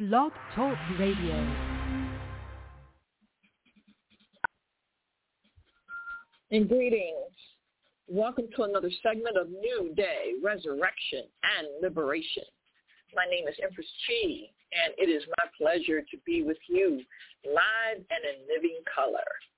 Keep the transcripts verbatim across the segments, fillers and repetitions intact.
Blog Talk Radio. And greetings. Welcome to another segment of New Day, Resurrection, and Liberation. My name is Empress Chi, and it is my pleasure to be with you live and in living color.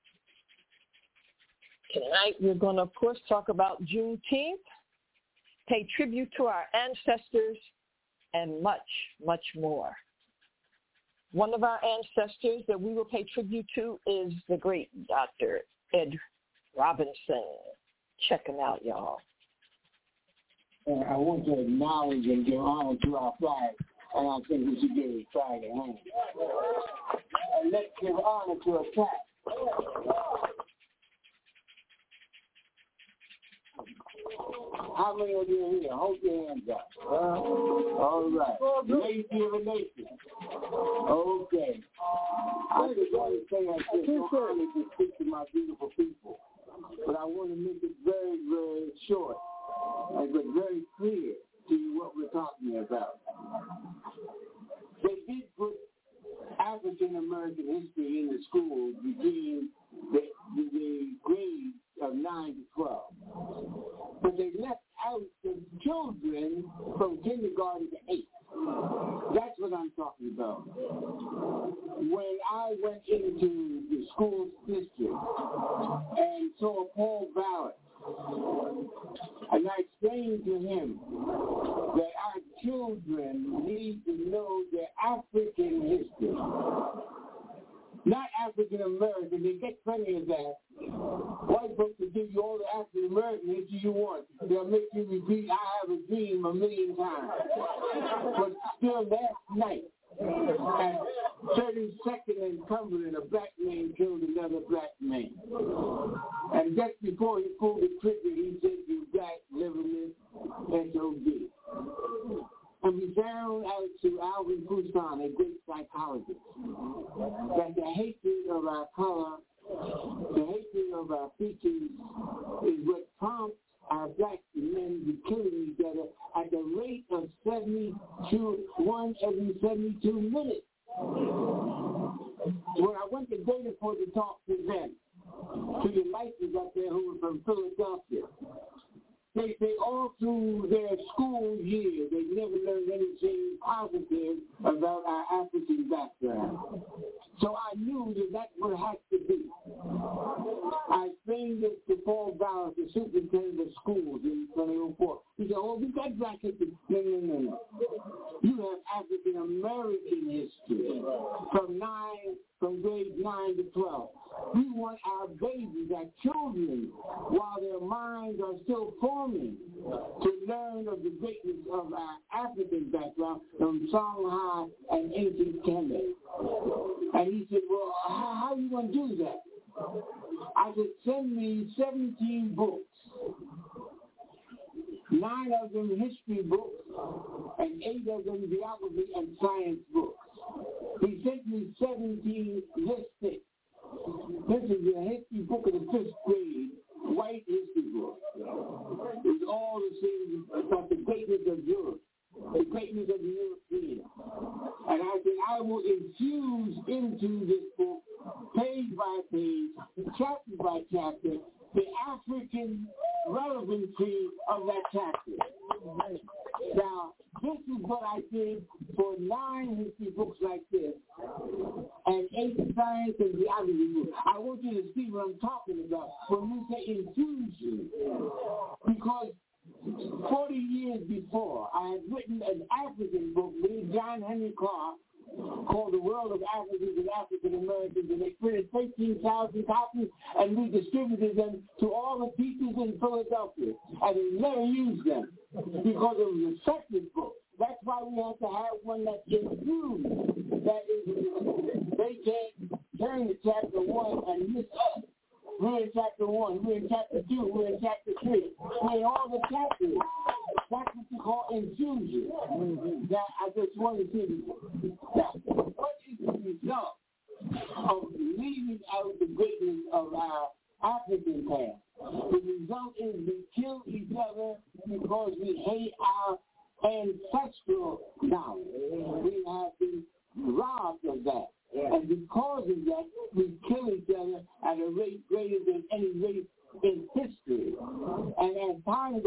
Tonight we're going to, of course, talk about Juneteenth, pay tribute to our ancestors, and much, much more. One of our ancestors that we will pay tribute to is the great Doctor Ed Robinson. Check him out, y'all. Uh, I want to acknowledge and give honor to our flag, and I think we should give it a try to hang. And let's give honor to a flag. How many of you are here? Hold your hands up. Uh, all right. Lady of a nation. Okay. I just want to say I just want to speak to my beautiful people. But I want to make it very, very short, and but very clear to you what we're talking about. They did put African American history in the schools between the, the, the grades of nine to twelve. But they left out the children from kindergarten to eight. That's what I'm talking about. When I went into the school district and saw Paul Ballard, and I explained to him that our children need to know their African history. Not African American. They get plenty of that. White folks will give you all the African American history you want. They'll make you repeat "I have a dream" a million times. But still, last night, at thirty-second and Cumberland, a black man killed another black man. And just before he pulled the trigger, he said, "You black living S O D." And we found out to Alvin Poussin, a great psychologist, that the hatred of our color, the hatred of our features, is what prompts our black men to be killing each other at the rate of seventy-two, one every seventy-two minutes. When I went to Dana-Point to talk to them, to the license up there who were from Philadelphia, They say all through their school year, they never learned anything positive about our African background. So I knew that that's what it has to be. I explained this to Paul Ballard, the superintendent of schools in twenty oh four. He said, "Oh, we got black history." No, no, no, no. You have African American history from nine, from grades nine to twelve. We want our babies, our children, while their minds are still forming, to learn of the greatness of our African background from Songhai and ancient Kemet. And he said, "Well, how, how are you going to do that?" I said, "Send me seventeen books, nine of them history books, and eight of them geography and science books." He sent me seventeen listed. This is a history book of the fifth grade, white history book. It's all the same about the greatness of Europe, the greatness of the European. And I said, I will infuse into this book, page by page, chapter by chapter, the African relevancy of that chapter. Now, this is what I did for nine history books like this and eight science and geography books. I want you to see what I'm talking about when we say infusion. Because forty years before, I had written an African book with John Henry Clark called The World of Africans and African Americans, and they printed thirteen thousand copies, and we distributed them to all the teachers in Philadelphia, and they never used them because it was a separate book. That's why we have to have one that's infused. That is, they can't turn to chapter one and miss us. We're in chapter one, we're in chapter two, we're in chapter three. We're in all the chapters. That's what you call infusion. Mm-hmm. Now, I just want to see now, what is the result of leaving out the greatness of our African past? The result is we kill each other because we hate our ancestral knowledge. We have been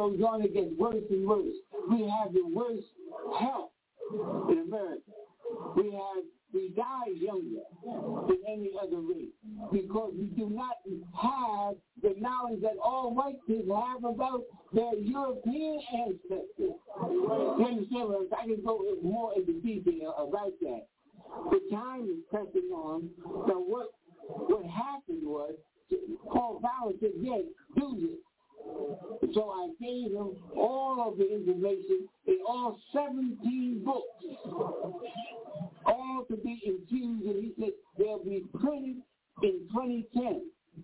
goes on, it gets worse and worse. We have the worst health in America. We have we die younger than any other race because we do not have the knowledge that all white people have about their European ancestors. You understand what I can go more into detail about that. The time is pressing on. So what what happened was Paul Fowler said, yes, do this. So I gave him all of the information in all seventeen books, all to be infused, and he said they'll be printed in twenty ten.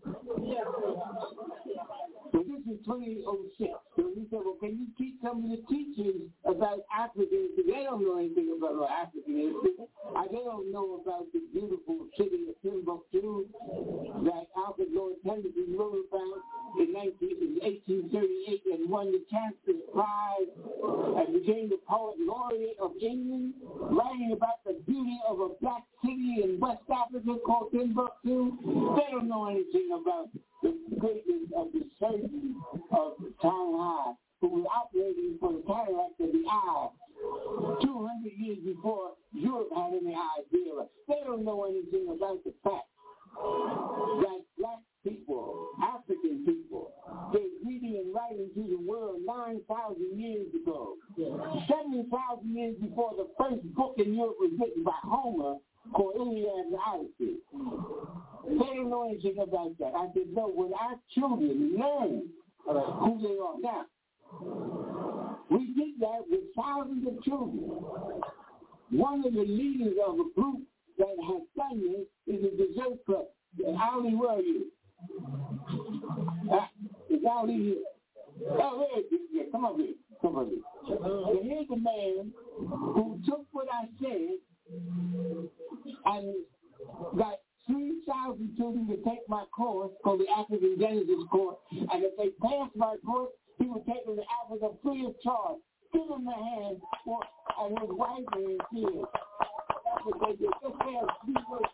So this is twenty oh six. So he said, well, can you teach some of the teachers about African history? They don't know anything about what African history. I, they don't know about the beautiful city of Timbuktu that Alfred Lord Tennyson wrote about in eighteen thirty-eight and won the Chancellor's Prize and became the poet laureate of England, writing about the beauty of a black city in West Africa called Timbuktu. They don't know anything about the greatness of the surgeon of Shanghai, who was operating for the cataract of the eye two hundred years before Europe had any idea. They don't know anything about the fact that black people, African people, they're reading and writing to the world nine thousand years ago. seven thousand years before the first book in Europe was written by Homer, called Iliad and Odyssey. They don't know anything about that. I said, no, when our children learn who they are now, we did that with thousands of children. One of the leaders of a group that has done this is the Dessert Club. Ali, where are you? Uh, is Ali here? Oh, there it is. Yeah, come over here. Come over here. So here's a man who took what I said and got three thousand children to take my course called the African Genesis course, and if they passed my course, he would take them to Africa free of charge. Give them a hand for, and his wife and his kids. That's what they did. Just have three words.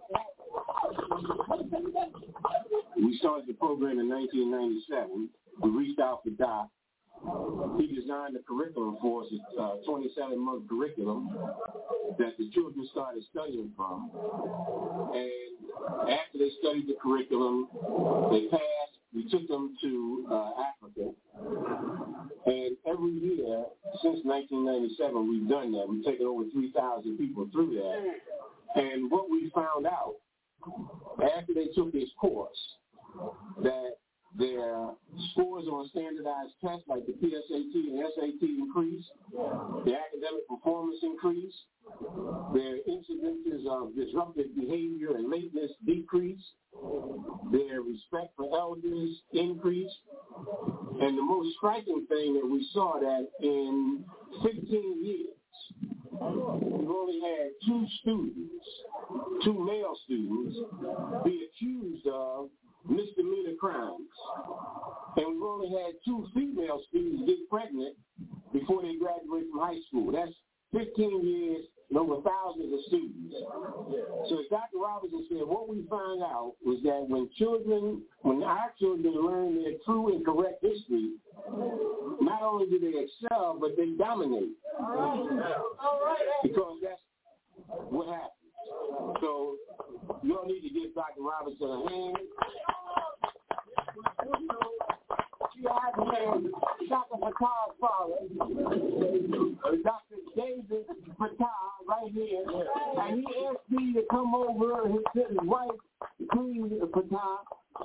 We started the program in nineteen ninety-seven. We reached out to Doc. He designed a curriculum for us, a uh, twenty-seven month curriculum that the children started studying from. And after they studied the curriculum, they passed. We took them to uh, Africa. And every year since nineteen ninety-seven, we've done that. We've taken over three thousand people through that. And what we found out after they took this course, that their scores on standardized tests like the P S A T and S A T increased, their academic performance increased, their incidences of disruptive behavior and lateness decreased, their respect for elders increased, and the most striking thing that we saw that in fifteen years, we've only had two students, two male students, be accused of misdemeanor crimes. And we've only had two female students get pregnant before they graduate from high school. That's fifteen years and over thousands of students. So as Doctor Robinson said, what we found out was that when children, when our children learn their true and correct history, not only do they excel, but they dominate. Because that's what happens. So you all need to give Doctor Robinson a hand. Doctor Fatah's father, Doctor David Fatah, right here, and he asked me to come over, his, his wife, Queen Fatah.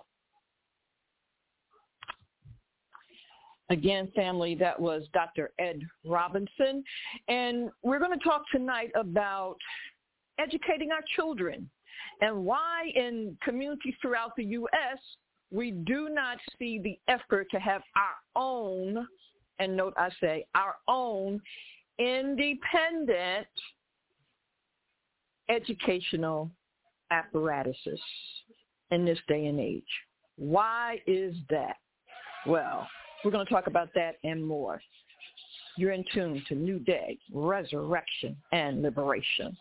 Again, family, that was Doctor Ed Robinson, and we're going to talk tonight about educating our children and why in communities throughout the U S we do not see the effort to have our own, and note I say our own, independent educational apparatuses in this day and age. Why is that? Well, we're going to talk about that and more. You're in tune to New Day, Resurrection, and Liberation.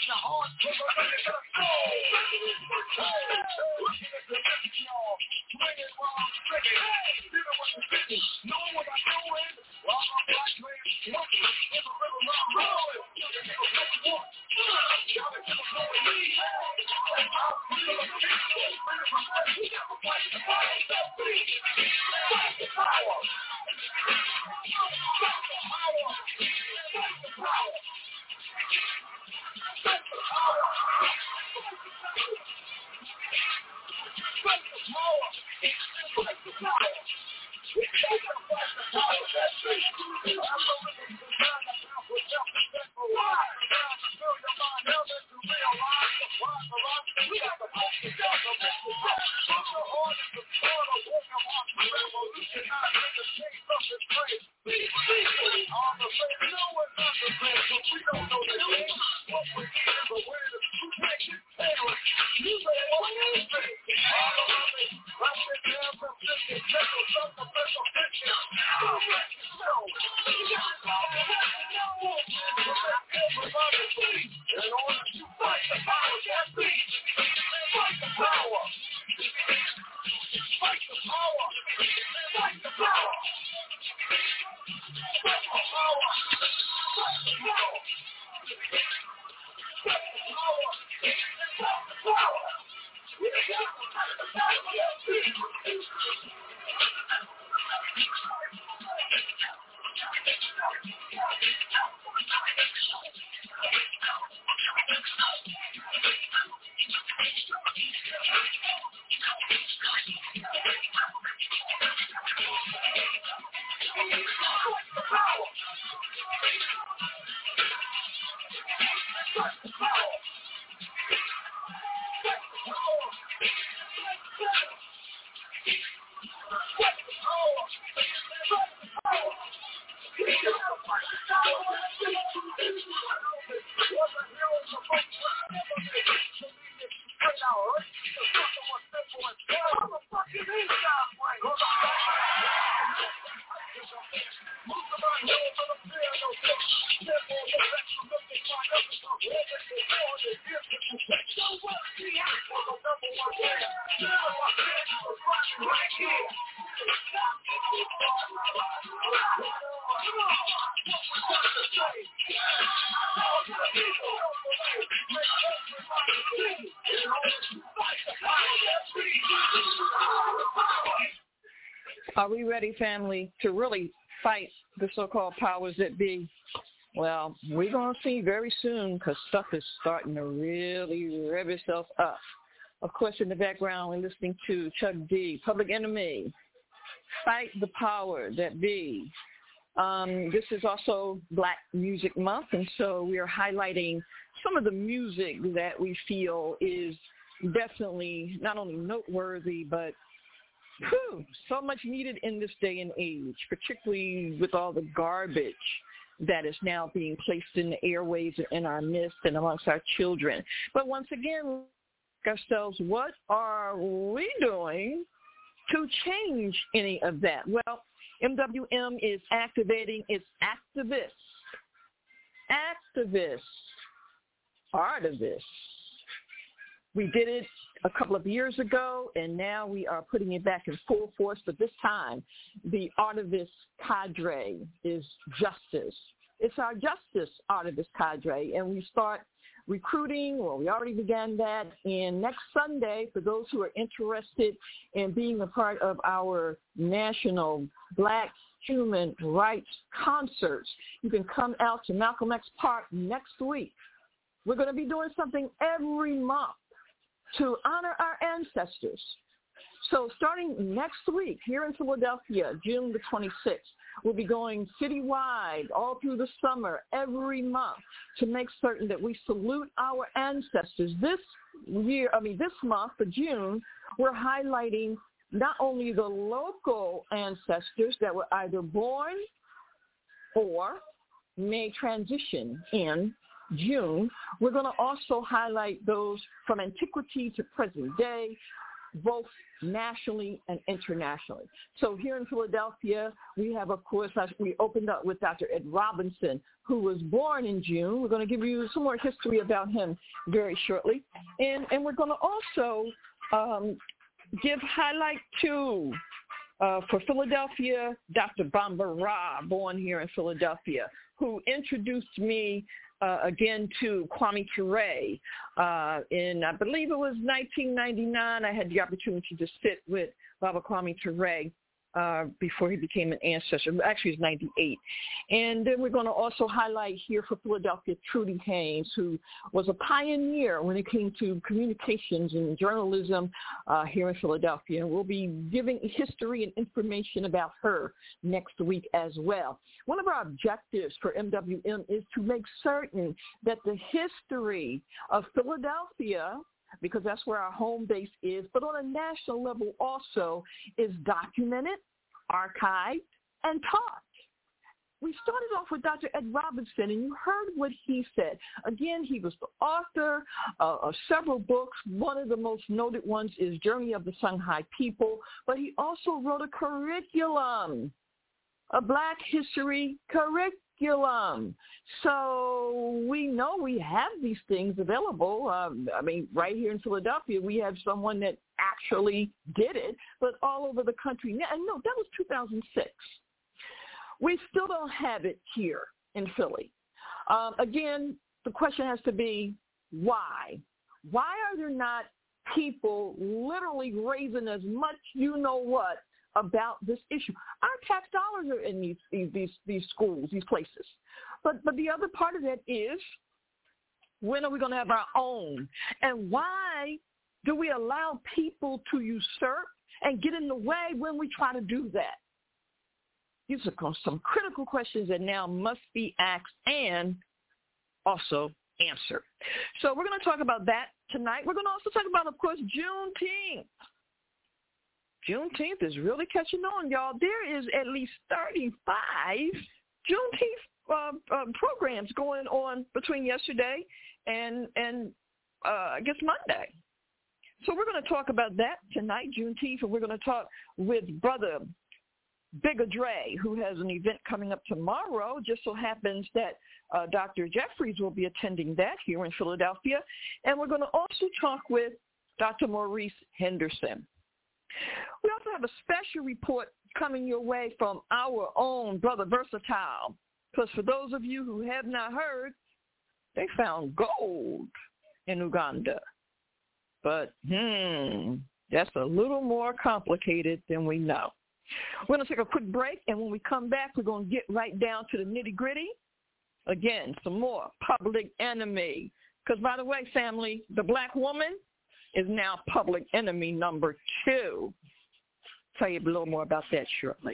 Are we ready, family, to really fight the so-called powers that be? Well, we're going to see very soon because stuff is starting to really rev itself up. Of course, in the background, we're listening to Chuck D, Public Enemy, Fight the Power That Be. Um, this is also Black Music Month, and so we are highlighting some of the music that we feel is definitely not only noteworthy, but whew, so much needed in this day and age, particularly with all the garbage that is now being placed in the airwaves in our midst and amongst our children. But once again, ourselves, what are we doing to change any of that? Well, M W M is activating its activists, activists, artivists. We did it a couple of years ago, and now we are putting it back in full force. But this time, the artivist cadre is justice. It's our justice artivist cadre, and we start recruiting. Well, we already began that. And next Sunday, for those who are interested in being a part of our national Black Human Rights concerts, you can come out to Malcolm X Park next week. We're going to be doing something every month to honor our ancestors. So starting next week here in Philadelphia, June the twenty-sixth, we'll be going citywide all through the summer, every month, to make certain that we salute our ancestors. This year, I mean this month for June, we're highlighting not only the local ancestors that were either born or may transition in June, we're going to also highlight those from antiquity to present day both nationally and internationally. So here in Philadelphia, we have, of course, we opened up with Doctor Ed Robinson, who was born in June. We're going to give you some more history about him very shortly. And, and we're going to also um, give highlight to, uh, for Philadelphia, Doctor Bamba Ra, born here in Philadelphia, who introduced me Uh, again to Kwame Ture. Uh, in, I believe it was nineteen ninety-nine, I had the opportunity to sit with Baba Kwame Ture uh, before he became an ancestor. Actually, it was ninety-eight. And then we're going to also highlight here for Philadelphia Trudy Haynes, who was a pioneer when it came to communications and journalism uh, here in Philadelphia. And we'll be giving history and information about her next week as well. One of our objectives for M W M is to make certain that the history of Philadelphia, because that's where our home base is, but on a national level also, is documented, archived, and taught. We started off with Doctor Ed Robinson, and you heard what he said. Again, he was the author uh, of several books. One of the most noted ones is Journey of the Songhai People, but he also wrote a curriculum, a Black history curriculum. So we know we have these things available. Um, I mean, right here in Philadelphia, we have someone that actually did it, but all over the country. And no, that was two thousand six. We still don't have it here in Philly. Um, again, the question has to be, why? Why are there not people literally raising as much you-know-what about this issue? Our tax dollars are in these, these, these, these schools, these places. But, but the other part of that is, when are we going to have our own? And why do we allow people to usurp and get in the way when we try to do that? These are some critical questions that now must be asked and also answered. So we're going to talk about that tonight. We're going to also talk about, of course, Juneteenth. Juneteenth is really catching on, y'all. There is at least thirty-five Juneteenth uh, uh, programs going on between yesterday and, and uh, I guess, Monday. So we're going to talk about that tonight, Juneteenth, and we're going to talk with Brother Bigger Dre, who has an event coming up tomorrow. Just so happens that uh, Doctor Jeffries will be attending that here in Philadelphia. And we're going to also talk with Doctor Maurice Henderson. We also have a special report coming your way from our own Brother Versatile, because for those of you who have not heard, they found gold in Uganda. But, hmm, that's a little more complicated than we know. We're going to take a quick break, and when we come back, we're going to get right down to the nitty-gritty. Again, some more Public Enemy. Because, by the way, family, the black woman is now Public Enemy number two. I'll tell you a little more about that shortly.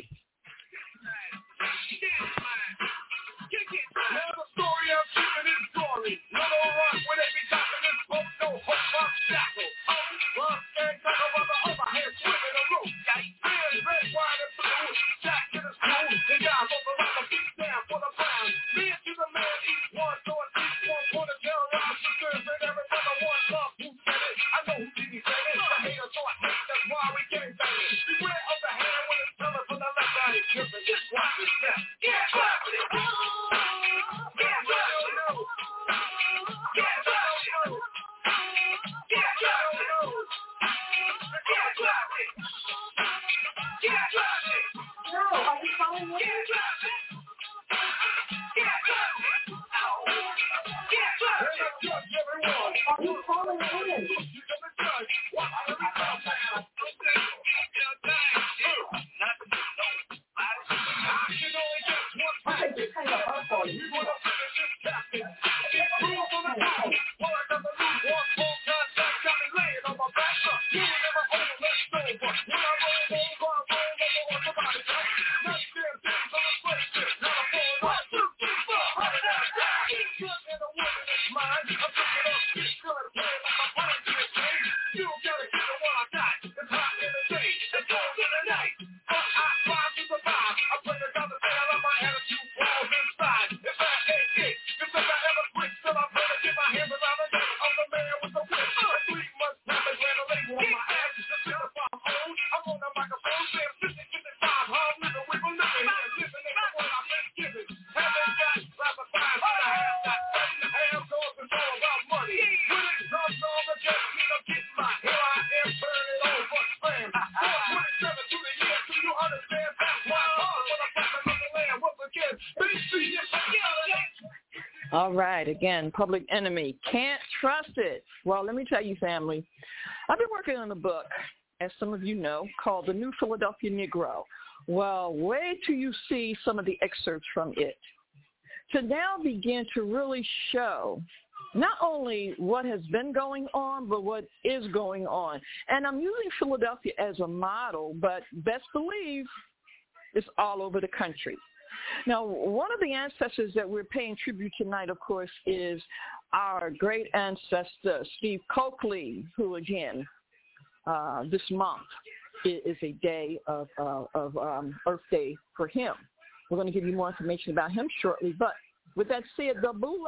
All right. Again, Public Enemy. Can't trust it. Well, let me tell you, family, I've been working on a book, as some of you know, called The New Philadelphia Negro. Well, wait till you see some of the excerpts from it to now begin to really show not only what has been going on, but what is going on. And I'm using Philadelphia as a model, but best believe it's all over the country. Now, one of the ancestors that we're paying tribute tonight, of course, is our great ancestor, Steve Coakley, who, again, uh, this month is a day of, uh, of um, Earth Day for him. We're going to give you more information about him shortly. But with that said, the Boule,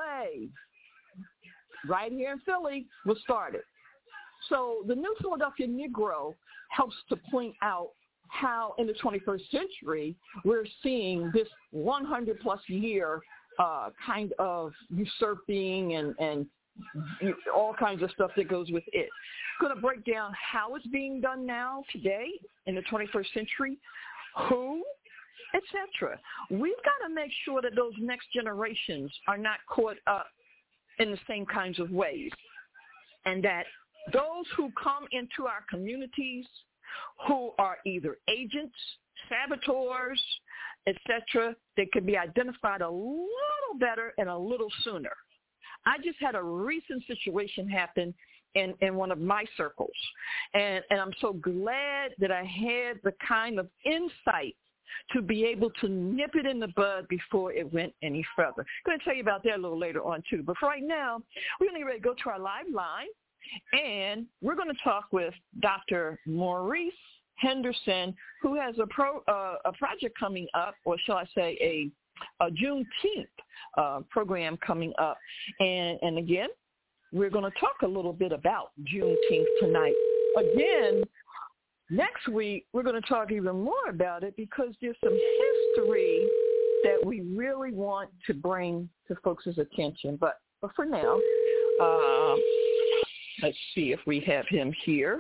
right here in Philly, was started. So the New Philadelphia Negro helps to point out how in the twenty-first century we're seeing this one hundred plus year uh, kind of usurping and, and all kinds of stuff that goes with it. Going to break down how it's being done now, today, in the twenty-first century, who, et cetera. We've got to make sure that those next generations are not caught up in the same kinds of ways, and that those who come into our communities who are either agents, saboteurs, et cetera, they can be identified a little better and a little sooner. I just had a recent situation happen in, in one of my circles, and, and I'm so glad that I had the kind of insight to be able to nip it in the bud before it went any further. I'm going to tell you about that a little later on, too. But for right now, we're going to get ready to go to our live line, and we're going to talk with Doctor Maurice Henderson, who has a pro, uh, a project coming up, or shall I say a, a Juneteenth uh, program coming up. And, and again, we're going to talk a little bit about Juneteenth tonight. Again, next week, we're going to talk even more about it because there's some history that we really want to bring to folks' attention. But, but for now, uh, let's see if we have him here.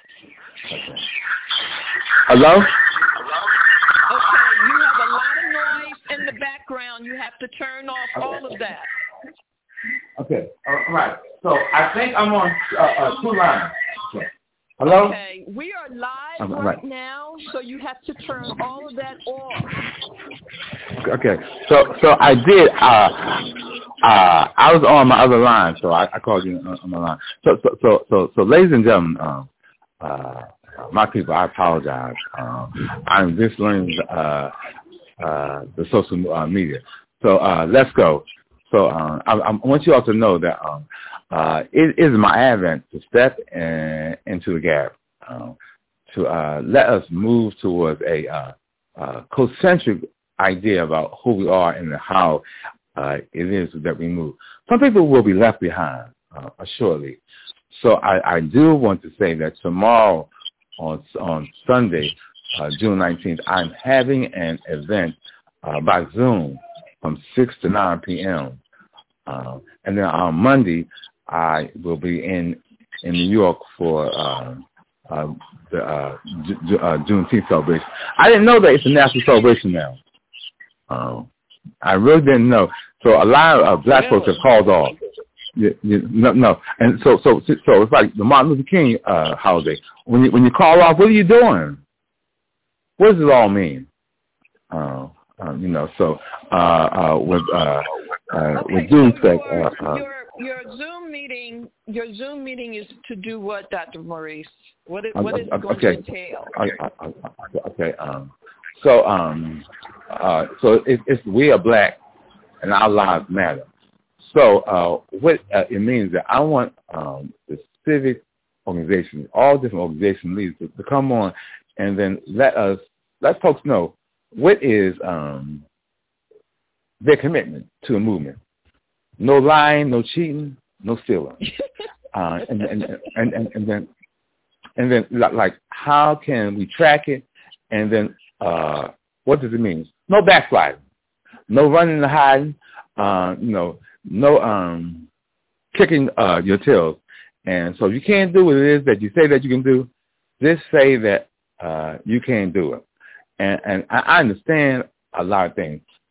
Hello? Okay, you have a lot of noise in the background. You have to turn off all of that. Okay, all right. So I think I'm on uh, uh, two lines. Okay. Hello? Okay, we are live um, right, right now, so you have to turn all of that off. Okay, so so I did. Uh, uh, I was on my other line, so I, I called you on, on my line. So so so so, so ladies and gentlemen, um, uh, my people, I apologize. Um, I'm just learning uh, uh, the social uh, media. So uh, let's go. So um, I, I want you all to know that um, uh, it is my advent to step in, into the gap, um, to uh, let us move towards a uh, uh, concentric idea about who we are and how uh, it is that we move. Some people will be left behind, uh, assuredly. So I, I do want to say that tomorrow on on Sunday, uh, June nineteenth, I'm having an event uh, by Zoom from six to nine p.m. Uh, and then on Monday, I will be in in New York for uh, uh, the uh, J- uh, Juneteenth celebration. I didn't know that it's a national celebration now. Uh, I really didn't know. So a lot of uh, black really? folks have called off. You, you, no, no, and so so so it's like the Martin Luther King uh, holiday. When you when you call off, what are you doing? What does it all mean? Uh, um, you know, so uh, uh, with uh, uh, okay, with Doomsday. So your, Uh, uh, your your Zoom meeting, your Zoom meeting is to do what, Doctor Maurice? What is, uh, what is it going okay. to entail? Uh, okay. Um, so um, uh, so it, it's we are black, and our lives matter. So uh, what uh, it means that I want um, the civic organizations, all different organization leaders, to, to come on and then let us let folks know what is um, their commitment to a movement. No lying, no cheating, no stealing, uh, and, and, and, and, and then and then like how can we track it, and then uh, what does it mean? No backsliding, no running and hiding, uh, you know. No um, kicking uh, your tails. And so if you can't do what it is that you say that you can do, just say that uh, you can't do it. And, and I understand a lot of things.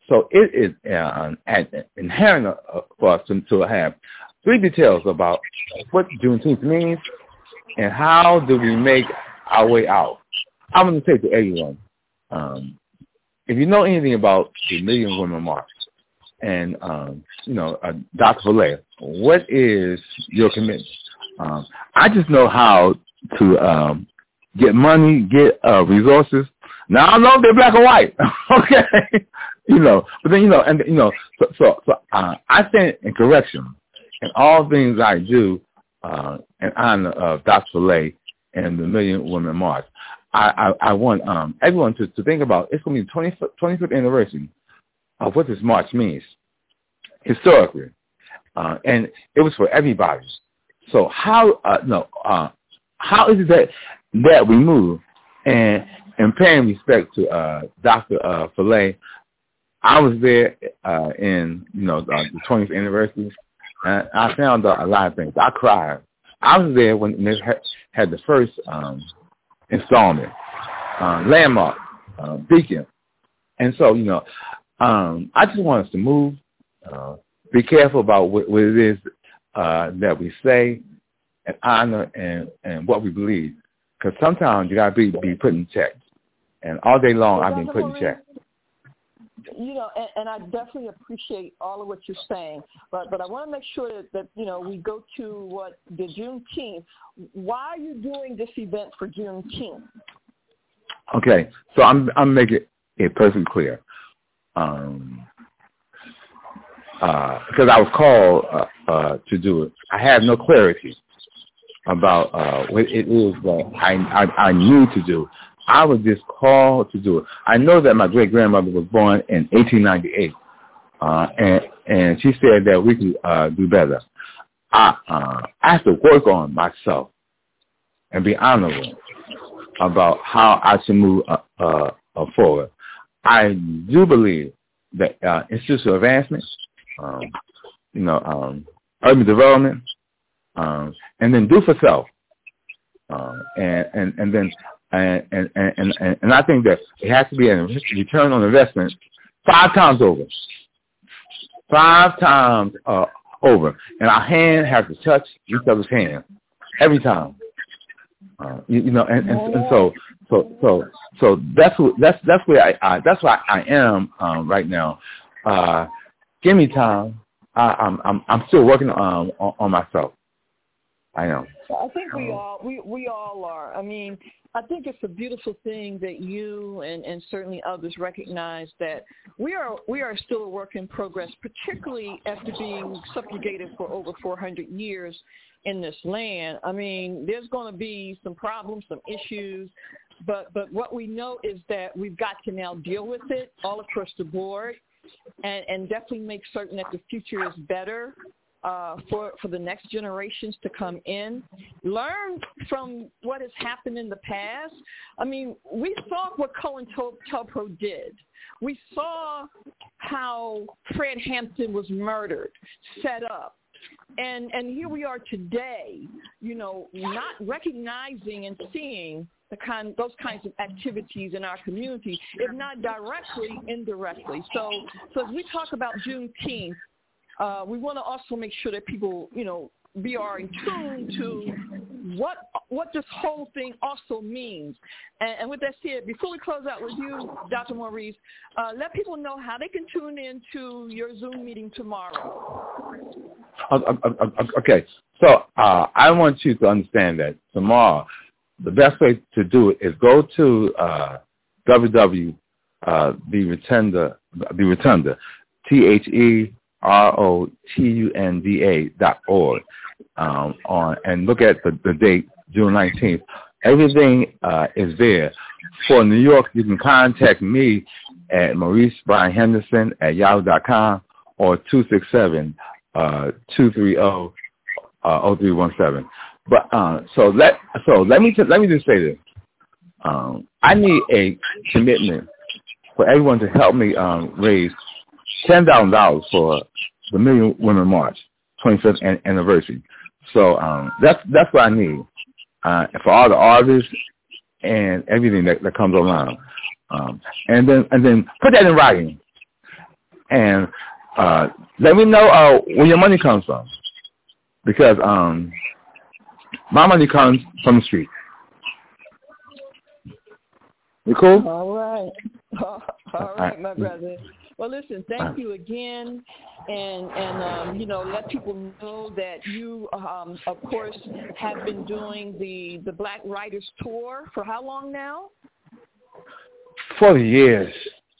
so it is uh, inherent uh, for us to, to have three details about what Juneteenth means and how do we make our way out. I'm going to say to everyone, um, if you know anything about the Million Women March and, um, you know, uh, Doctor Valet, what is your commitment? Um, I just know how to um, get money, get uh, resources. Now, I know they're black and white, okay? You know, but then, you know, and, you know, so, so, so uh, I stand in correction in all things I do uh, in honor of Doctor Valet and the Million Women March. I, I, I want um, everyone to, to think about it's going to be the twenty-fifth anniversary of what this march means historically, uh, and it was for everybody. So how uh, no uh, how is it that that we move and and paying respect to uh, Doctor Uh, Valet? I was there uh, in you know the, the twentieth anniversary, and I found out a lot of things. I cried. I was there when they had, had the first. Um, installment, uh, landmark, uh, beacon. And so, you know, um, I just want us to move, uh, be careful about what, what it is uh, that we say and honor and, and what we believe. Because sometimes you got to be, be put in check. And all day long, I've been put in check. You know, and, and I definitely appreciate all of what you're saying, but but I want to make sure that, that you know we go to what the Juneteenth. Why are you doing this event for Juneteenth? Okay, so I'm I'm making it perfectly clear, um, uh, because I was called uh, uh, to do it. I have no clarity about uh, what it is that I, I I need to do. I was just called to do it. I know that my great-grandmother was born in eighteen ninety-eight, uh, and, and she said that we could uh, do better. I, uh, I have to work on myself and be honorable about how I should move uh, uh, uh, forward. I do believe that uh, institutional advancement, um, you know, um, urban development, um, and then do for self, uh, and, and, and then And, and, and, and, and I think that it has to be a return on investment five times over. Five times uh, over. And our hand has to touch each other's hand every time. Uh, you, you know, and, and, and so so so so that's what, that's that's where I, I that's where I am um, right now. Uh, give me time. I, I'm I'm I'm still working um, on, on myself. I am. I think we all we, we all are. I mean, I think it's a beautiful thing that you and, and certainly others recognize that we are we are still a work in progress, particularly after being subjugated for over four hundred years in this land. I mean, there's going to be some problems, some issues, but but what we know is that we've got to now deal with it all across the board, and, and definitely make certain that the future is better. Uh, for, for the next generations to come in, learn from what has happened in the past. I mean, we saw what COINTELPRO did. We saw how Fred Hampton was murdered, set up. And and here we are today, you know, not recognizing and seeing the kind, those kinds of activities in our community, if not directly, indirectly. So, so as we talk about Juneteenth, Uh, we want to also make sure that people, you know, be are in tune to what what this whole thing also means. And, and with that said, before we close out with you, Doctor Maurice, uh, let people know how they can tune in to your Zoom meeting tomorrow. Okay, so uh, I want you to understand that tomorrow, the best way to do it is go to uh, www. Uh, the Rotunda, the Rotunda, T H E R O T U N D A dot org, um, on, and look at the, the date, June nineteenth. Everything uh, is there. For New York, you can contact me at Maurice Brian Henderson at yahoo dot com or two six seven, two three zero, zero three one seven. But uh, so let so let me t- let me just say this. Um, I need a commitment for everyone to help me um, raise ten thousand dollars for the Million Women March, twenty-fifth an- anniversary. So um, that's that's what I need uh, for all the artists and everything that, that comes around. Um, and then and then put that in writing. and uh, let me know uh, where your money comes from, because um, my money comes from the street. You cool? All right. All right, my brother. Well, listen, thank you again, and, and um, you know, let people know that you, um, of course, have been doing the, the Black Writers Tour for how long now? Forty years.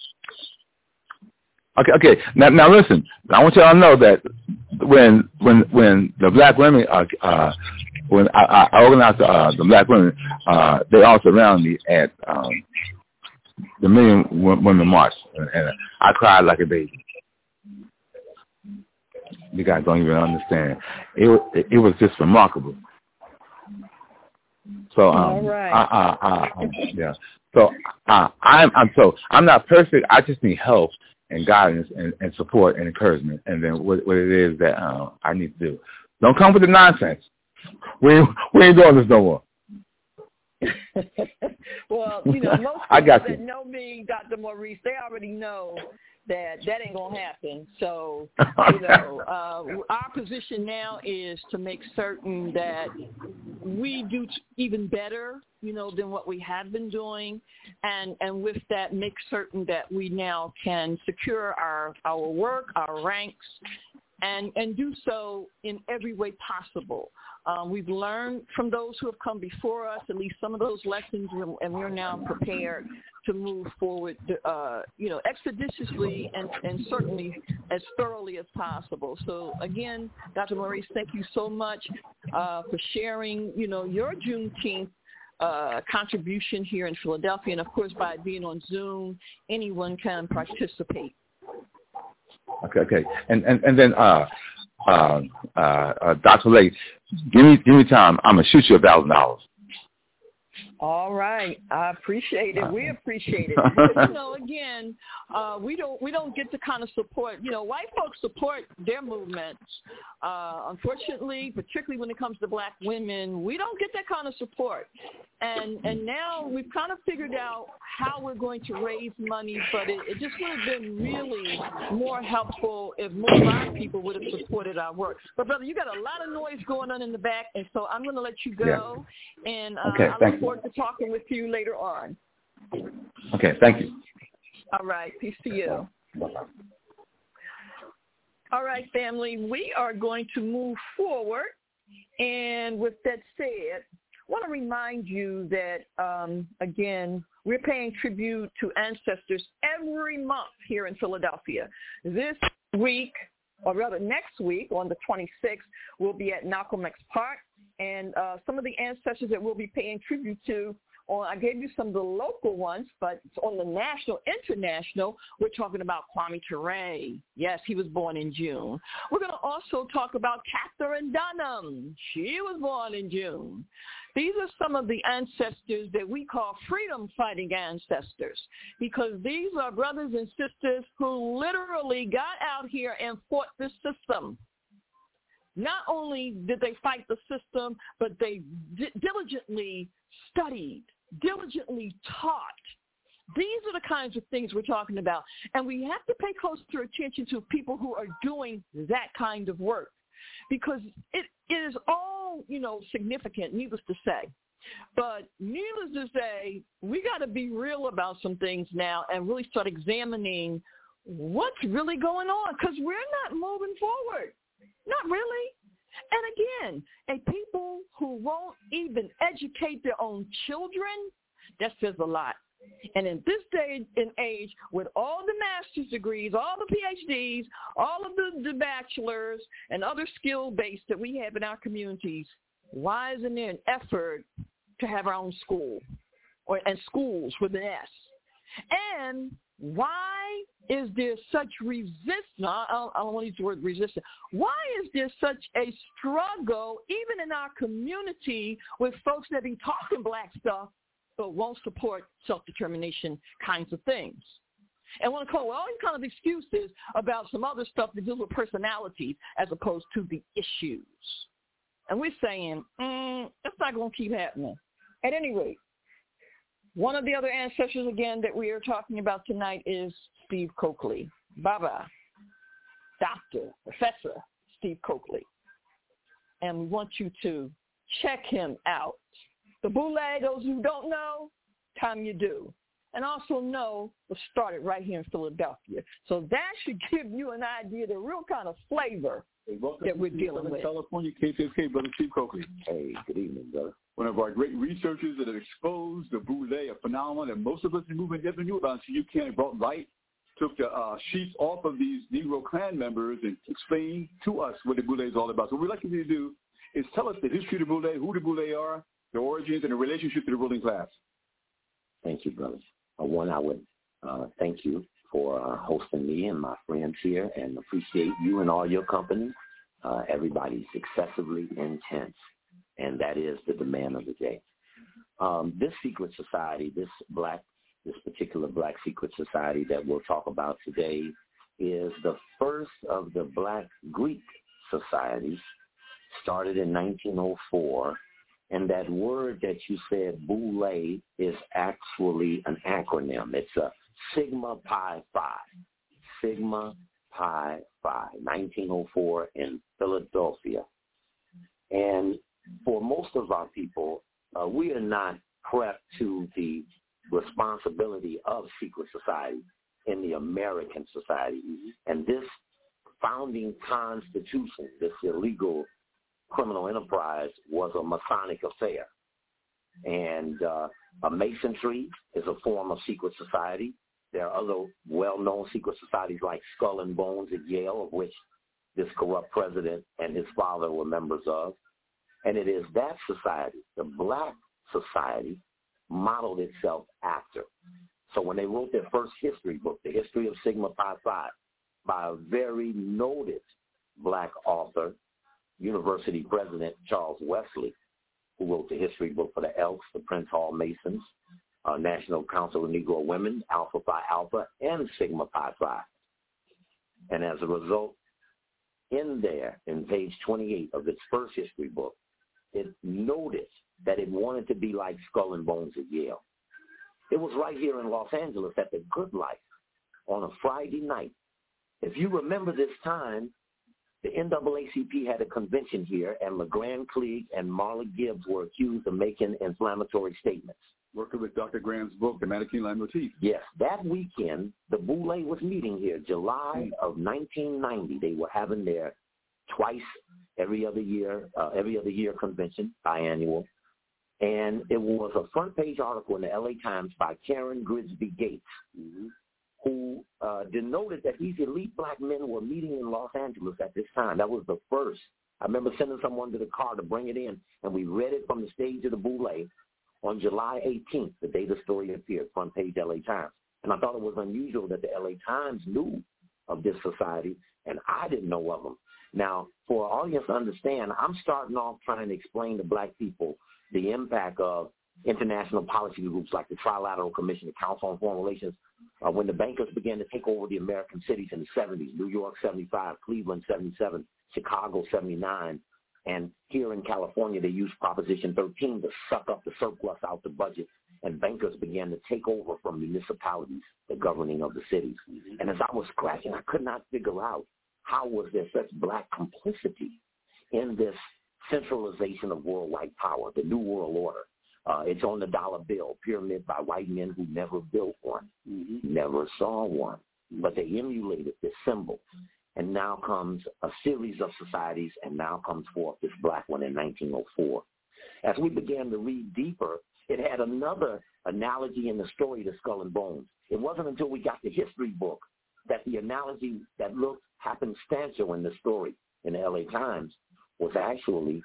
Okay, okay. Now, now listen. I want y'all to know that when when when the Black women, uh, uh, when I, I organized uh, the Black women, uh, they all surrounded me at um, the Million Women March, and, and I cried like a baby. You guys don't even understand. It it, it was just remarkable. So um, all right. I, I, I, yeah. So uh, I'm I'm so I'm not perfect. I just need help and guidance and, and support and encouragement, and then what, what it is that uh, I need to do. Don't come with the nonsense. We we ain't doing this no more. Well, you know, most I people got that you. know me, Doctor Maurice, they already know that that ain't going to happen. So, you know, uh, our position now is to make certain that we do t- even better, you know, than what we have been doing. And, and with that, make certain that we now can secure our, our work, our ranks, and, and do so in every way possible. Um, we've learned from those who have come before us, at least some of those lessons, and we're now prepared to move forward, uh, you know, expeditiously and, and certainly as thoroughly as possible. So, again, Doctor Maurice, thank you so much uh, for sharing, you know, your Juneteenth uh, contribution here in Philadelphia. And, of course, by being on Zoom, anyone can participate. Okay, okay. And, and, and then uh, uh, uh, uh, Doctor Lake, give me, give me time. I'm going to shoot you a thousand dollars. All right, I appreciate it. We appreciate it. But, you know, again, uh, we don't we don't get the kind of support. You know, white folks support their movements. Uh, unfortunately, particularly when it comes to Black women, we don't get that kind of support. And and now we've kind of figured out how we're going to raise money, but it, it just would have been really more helpful if more of our people would have supported our work. But, brother, you got a lot of noise going on in the back, and so I'm going to let you go. Yeah. And uh, okay, I look forward to talking with you later on. Okay, thank you. All right, peace to you. Bye-bye. All right, family, we are going to move forward. And with that said, I want to remind you that, um, again, we're paying tribute to ancestors every month here in Philadelphia. This week, or rather next week, on the twenty-sixth, we'll be at Malcolm X Park. And uh, some of the ancestors that we'll be paying tribute to, on, I gave you some of the local ones, but on the national, international, we're talking about Kwame Ture. Yes, he was born in June. We're going to also talk about Catherine Dunham. She was born in June. These are some of the ancestors that we call freedom-fighting ancestors, because these are brothers and sisters who literally got out here and fought this system. Not only did they fight the system, but they di- diligently studied, diligently taught. These are the kinds of things we're talking about. And we have to pay closer attention to people who are doing that kind of work, because it, it is all, you know, significant, needless to say. But needless to say, we got to be real about some things now and really start examining what's really going on, because we're not moving forward. Not really. And again, a people who won't even educate their own children, that says a lot. And in this day and age, with all the master's degrees, all the P H Ds, all of the, the bachelors and other skill base that we have in our communities, why isn't there an effort to have our own school, or and schools with an S? And why is there such resistance? I don't, I don't want to use the word resistance. Why is there such a struggle, even in our community, with folks that be talking Black stuff but won't support self-determination kinds of things? And want to call all these kind of excuses about some other stuff that deals with personalities as opposed to the issues. And we're saying, mm, that's not going to keep happening. At any rate, one of the other ancestors, again, that we are talking about tonight is Steve Coakley. Bye-bye. Doctor Professor Steve Coakley. And we want you to check him out. The Boule, those who don't know, time you do. And also know was started right here in Philadelphia. So that should give you an idea of the real kind of flavor hey, that we're dealing with. California, K P F K, Brother Steve Coakley. Hey, good evening, brother. One of our great researchers that have exposed the Boule, a phenomenon that most of us in the movement never knew about. So you can't brought light, took the uh, sheets off of these Negro Klan members and explained to us what the Boule is all about. So what we'd like you to do is tell us the history of the Boule, who the Boule are, the origins, and the relationship to the ruling class. Thank you, brother. Uh, one, I would uh, thank you for uh, hosting me and my friends here, and appreciate you and all your company. Uh, everybody's excessively intense, and that is the demand of the day. Um, this secret society, this black, this particular black secret society that we'll talk about today, is the first of the black Greek societies, started in nineteen oh four. And that word that you said, Boule, is actually an acronym. It's a Sigma Pi Phi. Sigma Pi Phi, nineteen oh four in Philadelphia. And for most of our people, uh, we are not prepped to the responsibility of secret society in the American society. And this founding constitution, this illegal criminal enterprise, was a Masonic affair. And uh, a Masonry is a form of secret society. There are other well-known secret societies like Skull and Bones at Yale, of which this corrupt president and his father were members of. And it is that society, the black society, modeled itself after. So when they wrote their first history book, The History of Sigma Pi Phi, by a very noted black author, University president Charles Wesley, who wrote the history book for the Elks, the Prince Hall Masons, uh, National Council of Negro Women, Alpha Phi Alpha, and Sigma Pi Phi. And as a result, in there, in page twenty-eight of its first history book, it noted that it wanted to be like Skull and Bones at Yale. It was right here in Los Angeles at the Good Life on a Friday night. If you remember this time, the N double A C P had a convention here, and LeGrand Klieg and Marla Gibbs were accused of making inflammatory statements. Working with Doctor Graham's book, The Mannequin Line Motif. Yes, that weekend, the Boule was meeting here, July of nineteen ninety. They were having their twice every other year, uh, every other year convention, biannual. And it was a front page article in the L A Times by Karen Grigsby Gates, mm-hmm. who uh, denoted that these elite black men were meeting in Los Angeles at this time. That was the first. I remember sending someone to the car to bring it in, and we read it from the stage of the Boule on July eighteenth, the day the story appeared, front page L A Times. And I thought it was unusual that the L A Times knew of this society, and I didn't know of them. Now, for our audience to understand, I'm starting off trying to explain to black people the impact of international policy groups like the Trilateral Commission, the Council on Foreign Relations, uh, when the bankers began to take over the American cities in the seventies, New York seventy-five, Cleveland seventy-seven, Chicago seventy-nine, and here in California they used Proposition thirteen to suck up the surplus out the budget, and bankers began to take over from municipalities the governing of the cities. Mm-hmm. And as I was scratching, I could not figure out how was there such black complicity in this centralization of worldwide power, the New World Order. Uh, it's on the dollar bill, pyramid by white men who never built one, mm-hmm. never saw one, but they emulated this symbol. And now comes a series of societies, and now comes forth this black one in nineteen oh four. As we began to read deeper, it had another analogy in the story to Skull and Bones. It wasn't until we got the history book that the analogy that looked happenstantial in the story in the L A Times was actually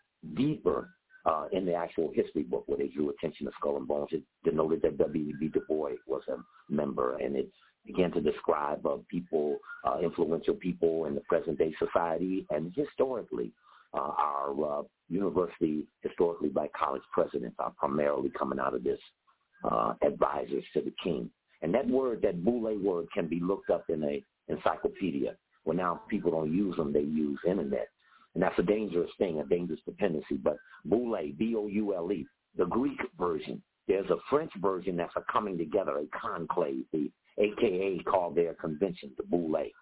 deeper uh, in the actual history book, where they drew attention to Skull and Bones. It denoted that W E B Du Bois was a member, and it began to describe uh, people, uh, influential people in the present-day society, and historically, uh, our uh, university, historically black college presidents are primarily coming out of this uh, advisors to the king. And that word, that Boule word, can be looked up in a encyclopedia. Well, now people don't use them, they use internet. And that's a dangerous thing, a dangerous dependency. But Boule, B O U L E, the Greek version. There's a French version that's a coming together, a conclave, the A K A called their convention, the Boule.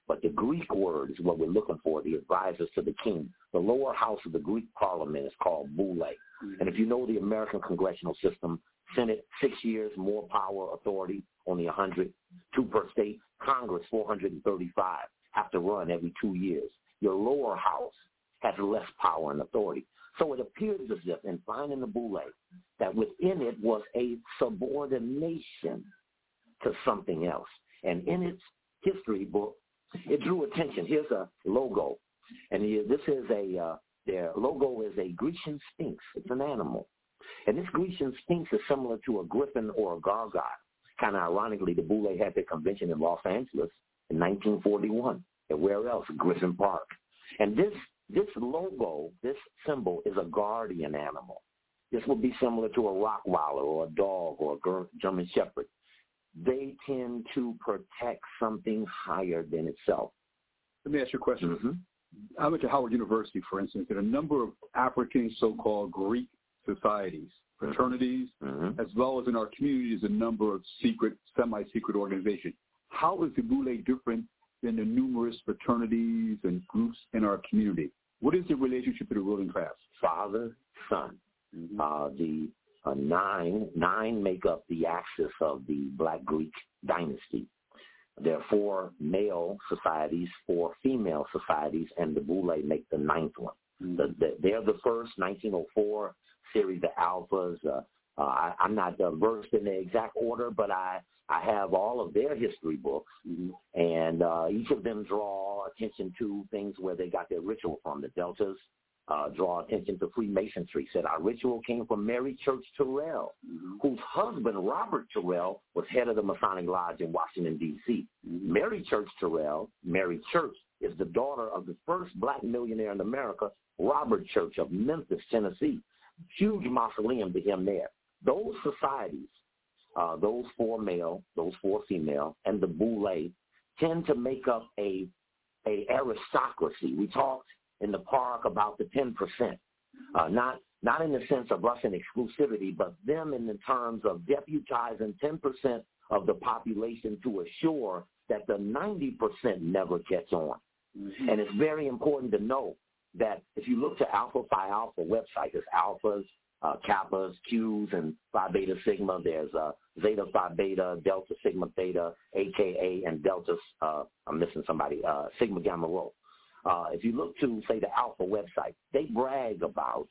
But the Greek word is what we're looking for, the advisors to the king. The lower house of the Greek parliament is called Boule. Mm-hmm. And if you know the American congressional system, Senate, six years, more power, authority, only one hundred, two per state. Congress, four hundred thirty-five, have to run every two years. Your lower house has less power and authority. So it appears as if, in finding the Boule, that within it was a subordination to something else. And in its history book, it drew attention. Here's a logo. And this is a, uh, their logo is a Grecian sphinx. It's an animal. And this Grecian sphinx is similar to a griffin or a gargoyle. Kind of ironically, the Boule had their convention in Los Angeles in nineteen forty-one. And where else? Griffin Park. And this this logo, this symbol, is a guardian animal. This would be similar to a Rottweiler or a dog or a German Shepherd. They tend to protect something higher than itself. Let me ask you a question. Mm-hmm. I went to Howard University, for instance, and a number of African so-called Greek societies, fraternities, mm-hmm. as well as in our communities, a number of secret, semi-secret organizations. How is the Boule different than the numerous fraternities and groups in our community? What is the relationship to the ruling class? Father, son. Mm-hmm. Uh, the uh, nine, nine make up the axis of the Black Greek dynasty. There are four male societies, four female societies, and the Boule make the ninth one. Mm-hmm. The, the, they're the first, nineteen oh four, series of alphas. Uh, uh, I, I'm not uh, versed in the exact order, but I, I have all of their history books, mm-hmm. and uh, each of them draw attention to things where they got their ritual from. The Deltas uh, draw attention to Freemasonry. Said our ritual came from Mary Church Terrell, mm-hmm. whose husband, Robert Terrell, was head of the Masonic Lodge in Washington, D C Mm-hmm. Mary Church Terrell, Mary Church, is the daughter of the first black millionaire in America, Robert Church of Memphis, Tennessee. Huge mausoleum to him there. Those societies, uh, those four male, those four female, and the Boule tend to make up a, a aristocracy. We talked in the park about the ten percent, uh, not not in the sense of Russian exclusivity, but them in the terms of deputizing ten percent of the population to assure that the ninety percent never gets on. Mm-hmm. And it's very important to know that if you look to Alpha Phi Alpha website, there's alphas, uh, kappas, Qs, and Phi Beta Sigma. There's uh, Zeta Phi Beta, Delta Sigma Theta, A K A, and Delta, uh, I'm missing somebody, uh, Sigma Gamma Rho. Uh, if you look to, say, the Alpha website, they brag about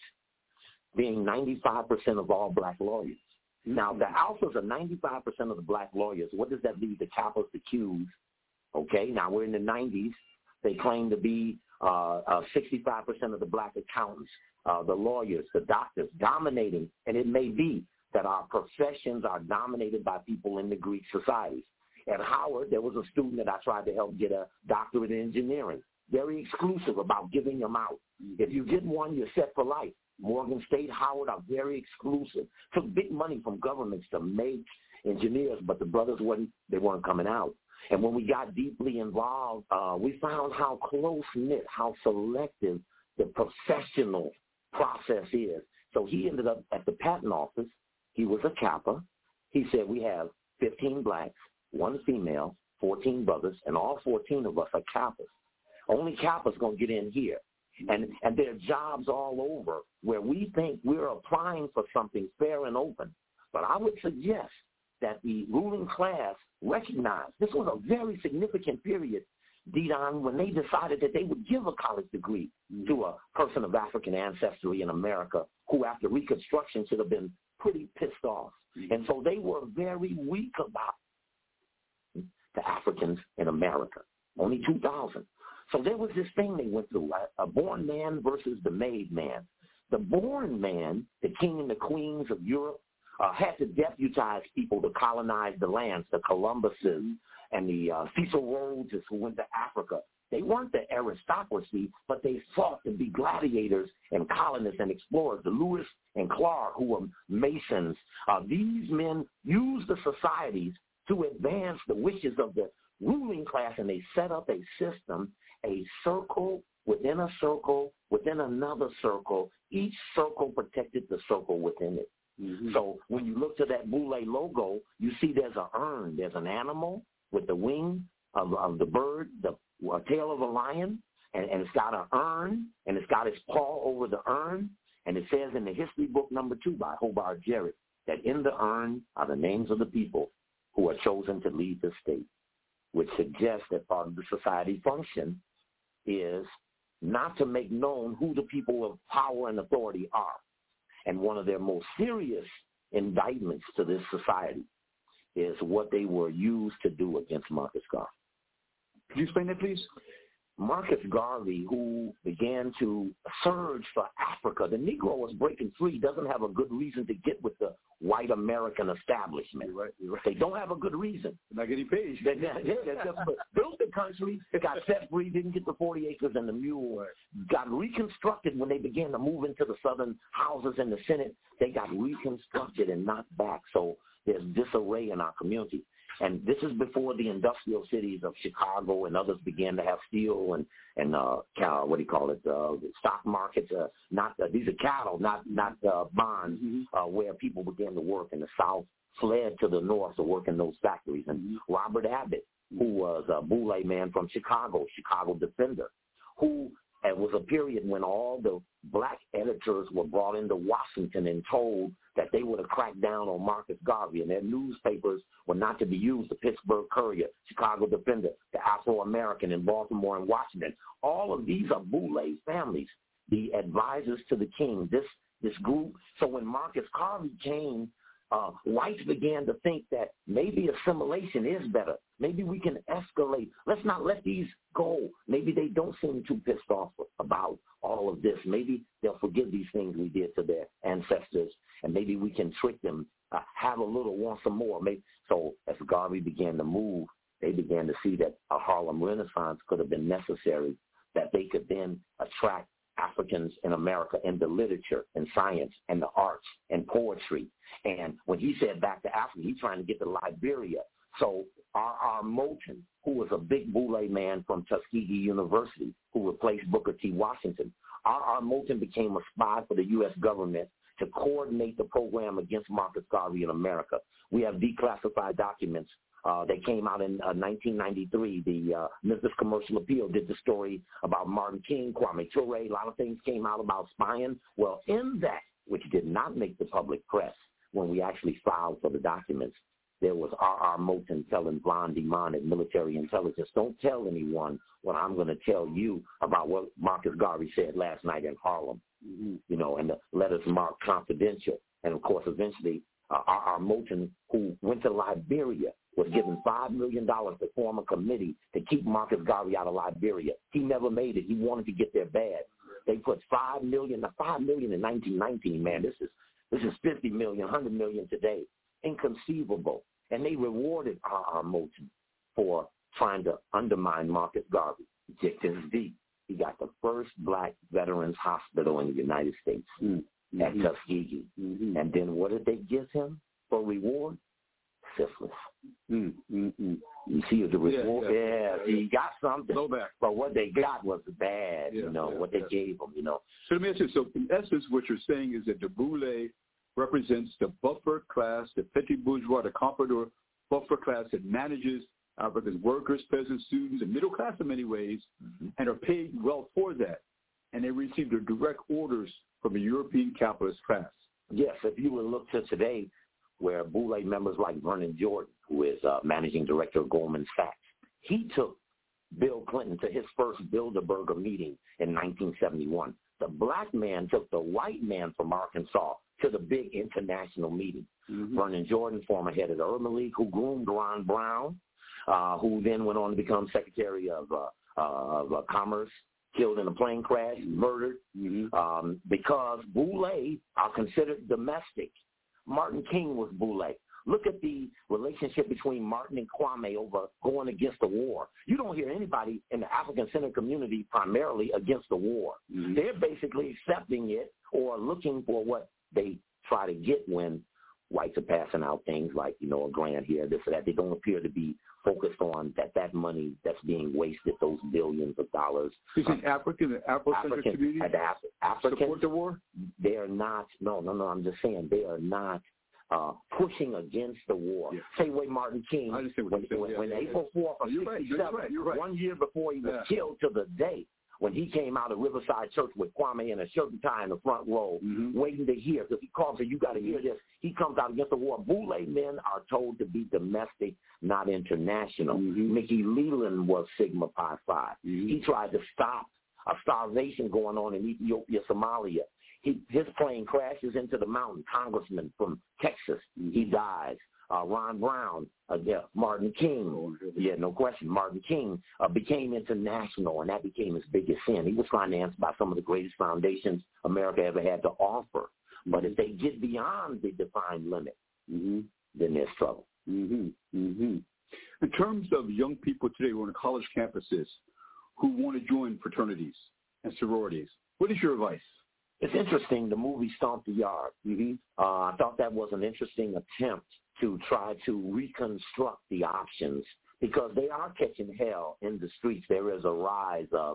being ninety-five percent of all black lawyers. Now, the alphas are ninety-five percent of the black lawyers. What does that leave? The kappas, the Qs. Okay, now we're in the nineties. They claim to be uh, uh, sixty-five percent of the black accountants, uh, the lawyers, the doctors, dominating. And it may be that our professions are dominated by people in the Greek societies. At Howard, there was a student that I tried to help get a doctorate in engineering. Very exclusive about giving them out. If you get one, you're set for life. Morgan State, Howard are very exclusive. Took big money from governments to make engineers, but the brothers weren't, they weren't coming out. And when we got deeply involved, uh, we found how close-knit, how selective the professional process is. So he ended up at the patent office. He was a Kappa. He said, we have fifteen blacks, one female, fourteen brothers, and all fourteen of us are Kappas. Only Kappa's going to get in here. And and there are jobs all over where we think we're applying for something fair and open. But I would suggest that the ruling class recognized this was a very significant period, D-Don, when they decided that they would give a college degree mm-hmm. to a person of African ancestry in America who, after Reconstruction, should have been pretty pissed off. Mm-hmm. And so they were very weak about the Africans in America, only two thousand. So there was this thing they went through, a born man versus the made man. The born man, the king and the queens of Europe, uh, had to deputize people to colonize the lands, the Columbuses and the uh, Cecil Rhodeses who went to Africa. They weren't the aristocracy, but they fought to be gladiators and colonists and explorers. The Lewis and Clark, who were Masons, uh, these men used the societies to advance the wishes of the ruling class, and they set up a system, a circle within a circle, within another circle. Each circle protected the circle within it. Mm-hmm. So when you look to that Boule logo, you see there's an urn. There's an animal with the wing, of, of the bird, the uh, tail of a lion, and, and it's got an urn, and it's got its paw over the urn, and it says in the history book number two by Hobart Jarrett that in the urn are the names of the people who are chosen to lead the state, which suggests that part of the society function is not to make known who the people of power and authority are. And one of their most serious indictments to this society is what they were used to do against Marcus Garvey. Could you explain that, please? Marcus Garvey, who began to surge for Africa, the Negro was breaking free, doesn't have a good reason to get with the white American establishment. You're right, you're right. They don't have a good reason. They're not getting paid. They, they, they just built the country, got set free, didn't get the forty acres and the mule, got reconstructed when they began to move into the southern houses in the Senate. They got reconstructed and knocked back. So there's disarray in our community. And this is before the industrial cities of Chicago and others began to have steel and, and uh, cow, what do you call it, uh, stock markets. Uh, not uh, These are cattle, not not uh, bonds, mm-hmm. uh, where people began to work. And the South fled to the North to work in those factories. And mm-hmm. Robert Abbott, who was a Boule man from Chicago, Chicago Defender, who it was a period when all the black editors were brought into Washington and told that they would have cracked down on Marcus Garvey, and their newspapers were not to be used, the Pittsburgh Courier, Chicago Defender, the Afro-American in Baltimore and Washington. All of these are Boule families, the advisors to the king, this this group. So when Marcus Garvey came, uh, whites began to think that maybe assimilation is better. Maybe we can escalate. Let's not let these go. Maybe they don't seem too pissed off about all of this. Maybe they'll forgive these things we did to their ancestors, and maybe we can trick them, uh, have a little, want some more. Maybe. So as Garvey began to move, they began to see that a Harlem Renaissance could have been necessary, that they could then attract Africans in America in the literature and science and the arts and poetry. And when he said back to Africa, he's trying to get to Liberia. So R R Moulton, who was a big Boule man from Tuskegee University, who replaced Booker T. Washington, R R Moulton became a spy for the U S government to coordinate the program against Marcus Garvey in America. We have declassified documents. Uh, they came out in uh, nineteen ninety-three. The uh, Memphis Commercial Appeal did the story about Martin King, Kwame Ture. A lot of things came out about spying. Well, in that, which did not make the public press, when we actually filed for the documents, there was R R Moulton telling Blondie Mon at Military Intelligence, don't tell anyone what I'm going to tell you about what Marcus Garvey said last night in Harlem, mm-hmm. you know, and the letters marked confidential. And, of course, eventually uh, R R Moulton, who went to Liberia, was given five million dollars to form a committee to keep Marcus Garvey out of Liberia. He never made it. He wanted to get there bad. They put five million dollars, five million dollars in nineteen nineteen, man, this is this is fifty million dollars, one hundred million dollars today. Inconceivable. And they rewarded R R Moulton for trying to undermine Marcus Garvey. This is deep. He got the first black veterans hospital in the United States mm-hmm. at Tuskegee. Mm-hmm. And then what did they give him for reward? Syphilis. Mm-hmm. You see the reward? Yeah, yeah. yeah. See, he got something. Go back. But what they got was bad, yeah, you know, yeah, what they yeah. gave him, you know. So let me ask you, so in essence what you're saying is that the Boule represents the buffer class, the petty bourgeois, the comprador buffer class that manages Africa's workers, peasants, students, and middle class in many ways, mm-hmm. and are paid well for that. And they receive their direct orders from the European capitalist class. Yes, if you would look to today, where Boule members like Vernon Jordan, who is uh, managing director of Goldman Sachs, he took Bill Clinton to his first Bilderberger meeting in nineteen seventy-one. The black man took the white man from Arkansas to the big international meeting. Mm-hmm. Vernon Jordan, former head of the Urban League, who groomed Ron Brown, uh, who then went on to become Secretary of, uh, uh, of uh, Commerce, killed in a plane crash, murdered, mm-hmm. um, because Boule are considered domestic. Martin King was Boule. Look at the relationship between Martin and Kwame over going against the war. You don't hear anybody in the African-centered community primarily against the war. Mm-hmm. They're basically accepting it or looking for what they try to get when whites are passing out things like, you know, a grant here, this or that. They don't appear to be focused on that that money that's being wasted, those billions of dollars. You think um, African, the Afro-centered African, community Af- African, support the war? They are not, no, no, no, I'm just saying they are not uh, pushing against the war. Yeah. Same way Martin King, I understand what when, you're saying. when, Yeah, when yeah, April fourth of you're right, sixty-seven, you're right, you're right. one year before he was Yeah. killed to the day, when he came out of Riverside Church with Kwame in a shirt and tie in the front row, mm-hmm. waiting to hear, because he calls it, you got to hear this. He comes out against the war. Boule men are told to be domestic, not international. Mm-hmm. Mickey Leland was Sigma Pi Phi. Mm-hmm. He tried to stop a starvation going on in Ethiopia, Somalia. He, his plane crashes into the mountain. Congressman from Texas, mm-hmm. he dies. Uh, Ron Brown, uh, yeah, Martin King, yeah, no question. Martin King uh, became international, and that became his biggest sin. He was financed by some of the greatest foundations America ever had to offer. Mm-hmm. But if they get beyond the defined limit, mm-hmm. then there's trouble. Mm-hmm. Mm-hmm. In terms of young people today who are on college campuses who want to join fraternities and sororities, what is your advice? It's interesting, the movie Stomp the Yard. Mm-hmm. Uh, I thought that was an interesting attempt to try to reconstruct the options, because they are catching hell in the streets. There is a rise of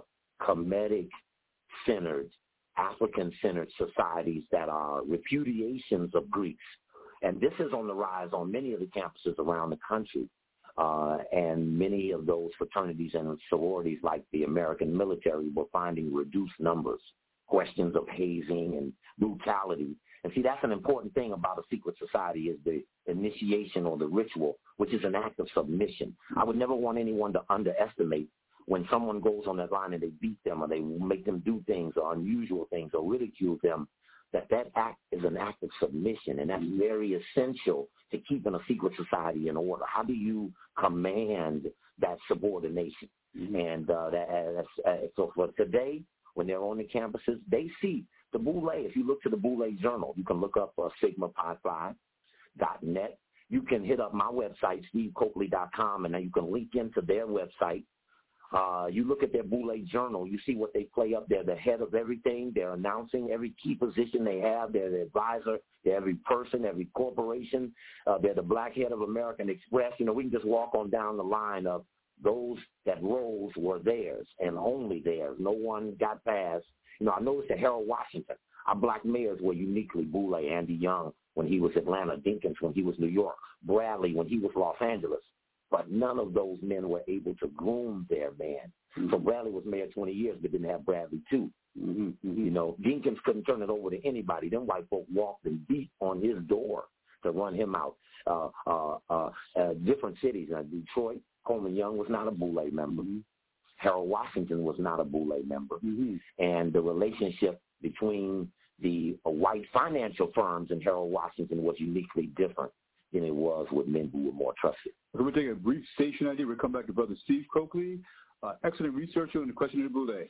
Kemetic-centered, African-centered societies that are repudiations of Greeks. And this is on the rise on many of the campuses around the country. Uh, and many of those fraternities and sororities, like the American military, were finding reduced numbers. Questions of hazing and brutality. And see, that's an important thing about a secret society, is the initiation or the ritual, which is an act of submission. I would never want anyone to underestimate when someone goes on that line and they beat them or they make them do things or unusual things or ridicule them, that that act is an act of submission, and that's very essential to keeping a secret society in order. How do you command that subordination? Mm-hmm. And uh, that, that's, uh, so for today, when they're on the campuses, they see the Boule. If you look to the Boule Journal, you can look up uh, sigma pi phi dot net. You can hit up my website, steve coakley dot com, and then you can link into their website. Uh, you look at their Boule Journal, you see what they play up there, the head of everything. They're announcing every key position they have. They're the advisor. They're every person, every corporation. Uh, they're the black head of American Express. You know, we can just walk on down the line of those that rose were theirs and only theirs. No one got past. You know, I noticed that Harold Washington, our black mayors were uniquely Boule. Andy Young when he was Atlanta, Dinkins when he was New York, Bradley when he was Los Angeles. But none of those men were able to groom their man. Mm-hmm. So Bradley was mayor twenty years but didn't have Bradley too. Mm-hmm. You know, Dinkins couldn't turn it over to anybody. Them white folk walked and beat on his door to run him out. Uh, uh, uh, uh, different cities, uh, Detroit, Coleman Young was not a Boule member. Mm-hmm. Harold Washington was not a Boule member. Mm-hmm. And the relationship between the uh, white financial firms and Harold Washington was uniquely different than it was with men who were more trusted. We're going to take a brief station I D. We'll come back to Brother Steve Coakley, uh, excellent researcher on the question of the Boule.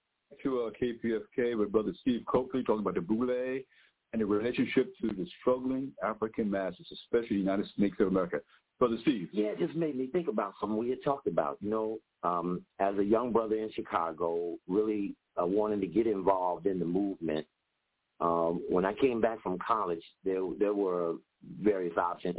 To uh, K P F K with Brother Steve Coakley, talking about the Boule and the relationship to the struggling African masses, especially the United States of America. Brother Steve. Yeah, it just made me think about something we had talked about. You know, um, as a young brother in Chicago, really uh, wanting to get involved in the movement. Um, when I came back from college, there there were various options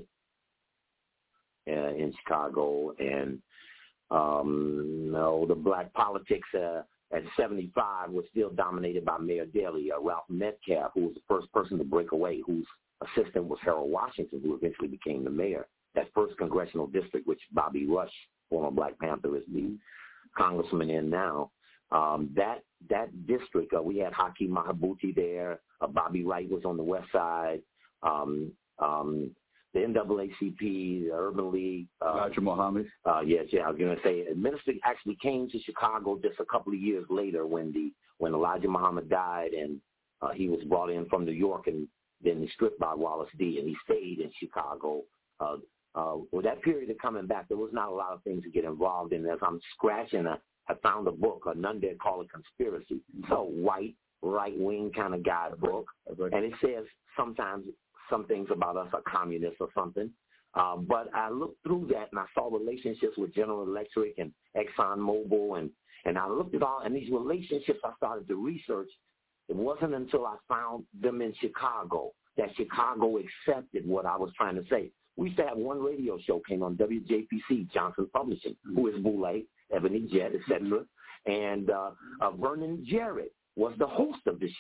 uh, in Chicago, and um, you know, the black politics uh, at seventy-five was still dominated by Mayor Daley, uh, Ralph Metcalf, who was the first person to break away, whose assistant was Harold Washington, who eventually became the mayor. That first congressional district, which Bobby Rush, former Black Panther, is the congressman in now. Um, that that district, uh, we had Hakeem Mahabuti there. Uh, Bobby Wright was on the west side. Um, um, the N double A C P, the Urban League. Uh, Elijah Muhammad. Uh, yes, yeah, I was going to say, the minister actually came to Chicago just a couple of years later when the when Elijah Muhammad died, and uh, he was brought in from New York and then he stripped by Wallace D. and he stayed in Chicago. Uh, uh, with that period of coming back, there was not a lot of things to get involved in. As I'm scratching, I, I found a book, a None Dare Call It Conspiracy. It's a white, right-wing kind of guide book, and it says sometimes some things about us are communists or something. Uh, but I looked through that, and I saw relationships with General Electric and Exxon Mobil, and, and I looked at all, and these relationships I started to research. It wasn't until I found them in Chicago that Chicago accepted what I was trying to say. We used to have one radio show came on W J P C, Johnson Publishing, who is Boule, Ebony Jet, et cetera. And uh, uh, Vernon Jarrett was the host of the show.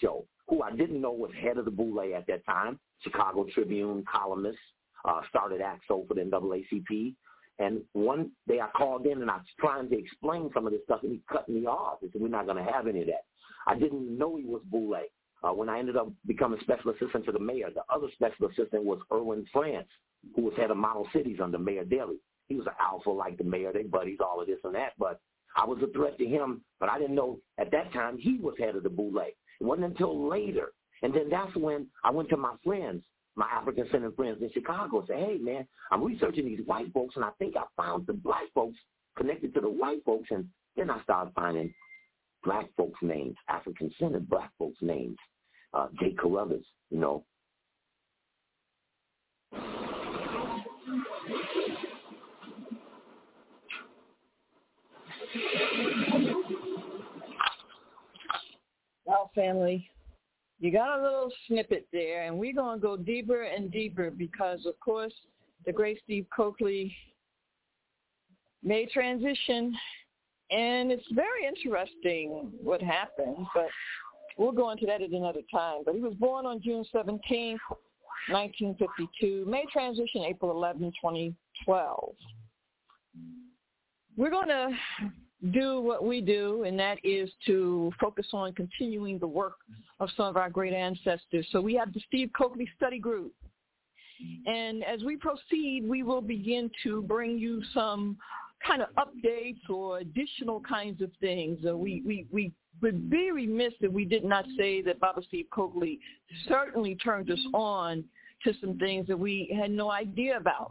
who I didn't know was head of the Boule at that time, Chicago Tribune columnist, uh, started A C S O for the N double A C P. And one day I called in and I was trying to explain some of this stuff, and he cut me off. He said, we're not going to have any of that. I didn't know he was Boule. Uh, when I ended up becoming special assistant to the mayor, the other special assistant was Erwin France, who was head of Model Cities under Mayor Daley. He was an alpha like the mayor, they buddies, all of this and that. But I was a threat to him, but I didn't know at that time he was head of the Boule. It wasn't until later. And then that's when I went to my friends, my African-centered friends in Chicago, and said, hey, man, I'm researching these white folks, and I think I found the black folks connected to the white folks. And then I started finding black folks' names, African-centered black folks' names, uh, Jay Carruthers, you know. Well, family, you got a little snippet there, and we're going to go deeper and deeper because, of course, the great Steve Cokely made transition, and it's very interesting what happened, but we'll go into that at another time. But he was born on June seventeenth, nineteen fifty-two, made transition April eleventh, twenty twelve. We're going to do what we do, and that is to focus on continuing the work of some of our great ancestors. So we have the Steve Cokely Study Group. And as we proceed, we will begin to bring you some kind of updates or additional kinds of things. Uh, we, we, we would be remiss if we did not say that Baba Steve Cokely certainly turned us on to some things that we had no idea about.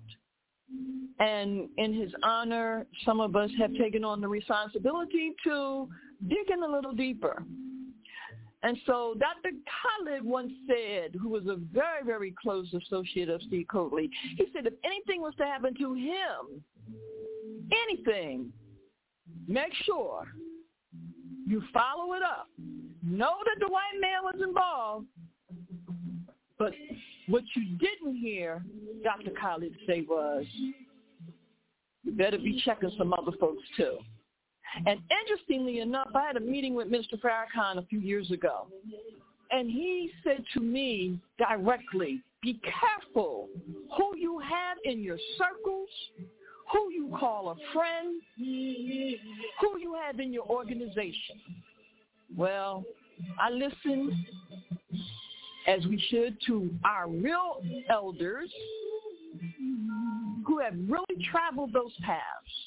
And in his honor, some of us have taken on the responsibility to dig in a little deeper. And so Doctor Khalid once said, who was a very, very close associate of Steve Cokely, he said if anything was to happen to him, anything, make sure you follow it up. Know that the white man was involved, but what you didn't hear Doctor Khalid say was, you better be checking some other folks too. And interestingly enough, I had a meeting with Mister Farrakhan a few years ago, and he said to me directly, be careful who you have in your circles, who you call a friend, who you have in your organization. Well, I listened, as we should, to our real elders who have really traveled those paths.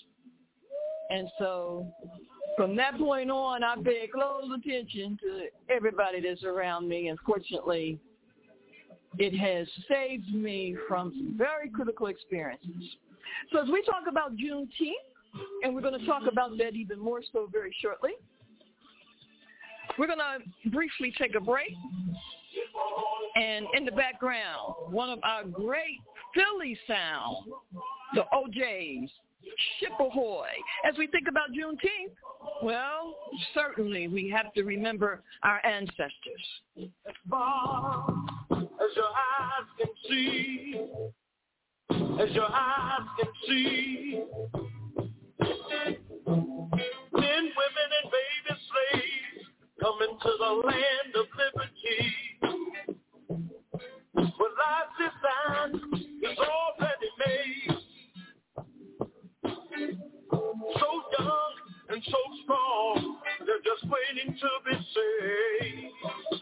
And so from that point on, I paid close attention to everybody that's around me. And fortunately, it has saved me from some very critical experiences. So as we talk about Juneteenth, and we're going to talk about that even more so very shortly, we're going to briefly take a break. And in the background, one of our great Philly sound, the O Js, Ship Ahoy. As we think about Juneteenth, well, certainly we have to remember our ancestors. As far as your eyes can see, as your eyes can see, men, women, and baby slaves coming to the land of liberty. Well, life's design is already made. So young and so strong, they're just waiting to be saved.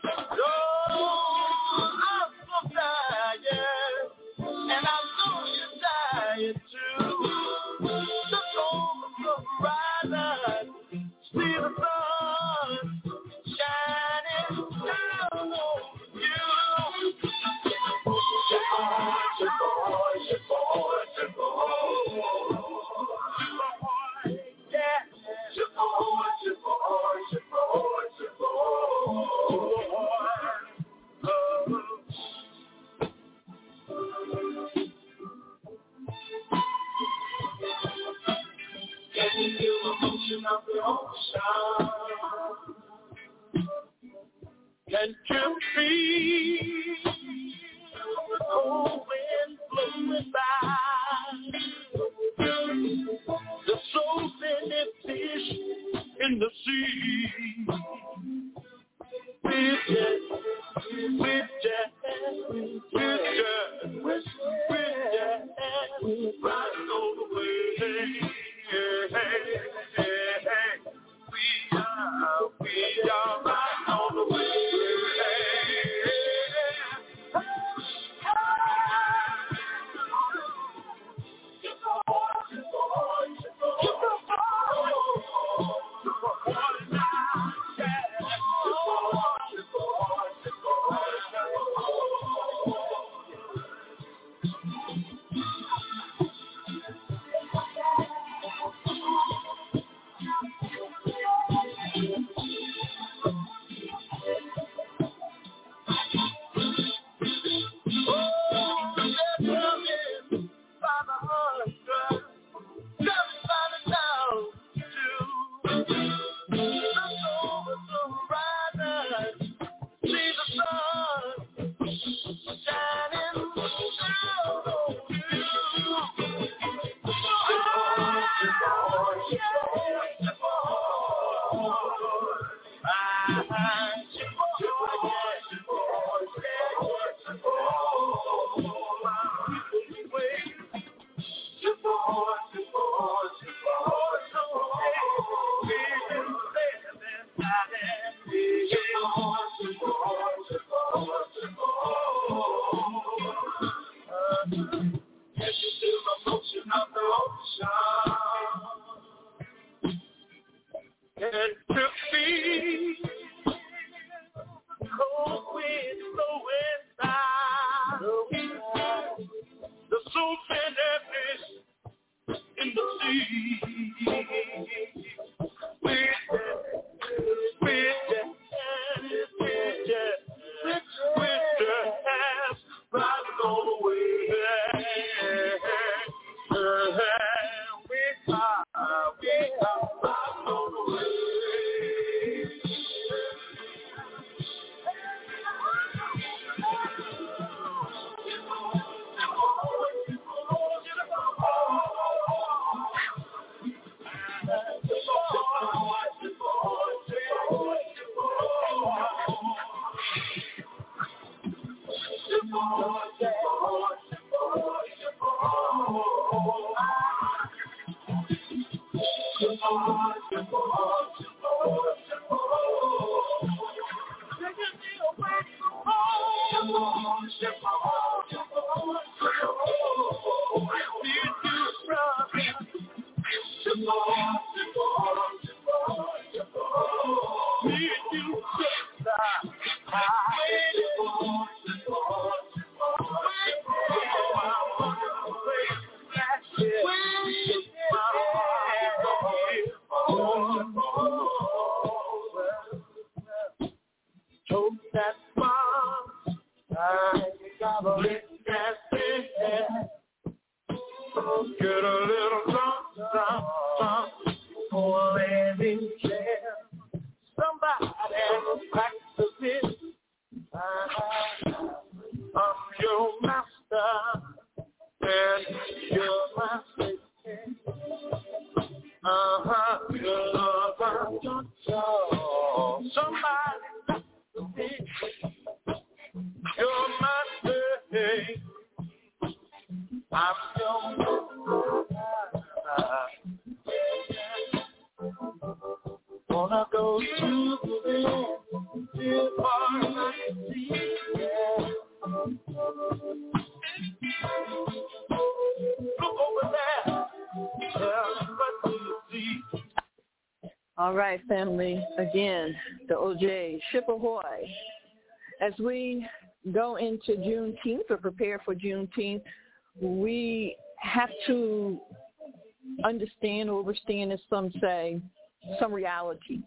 Oh, I'm so tired, and I know you're tired too. Look over the horizon, see the sun shining down on you. Ship ahoy, ship ahoy, ship ahoy, ship ahoy. Can you feel the motion of the ocean? Can you feel the cold wind blowing by? There's so many fish in the sea. Fishes All right, family. Again, the O J, ship ahoy. As we go into Juneteenth or prepare for Juneteenth, we have to understand or understand, as some say, some realities.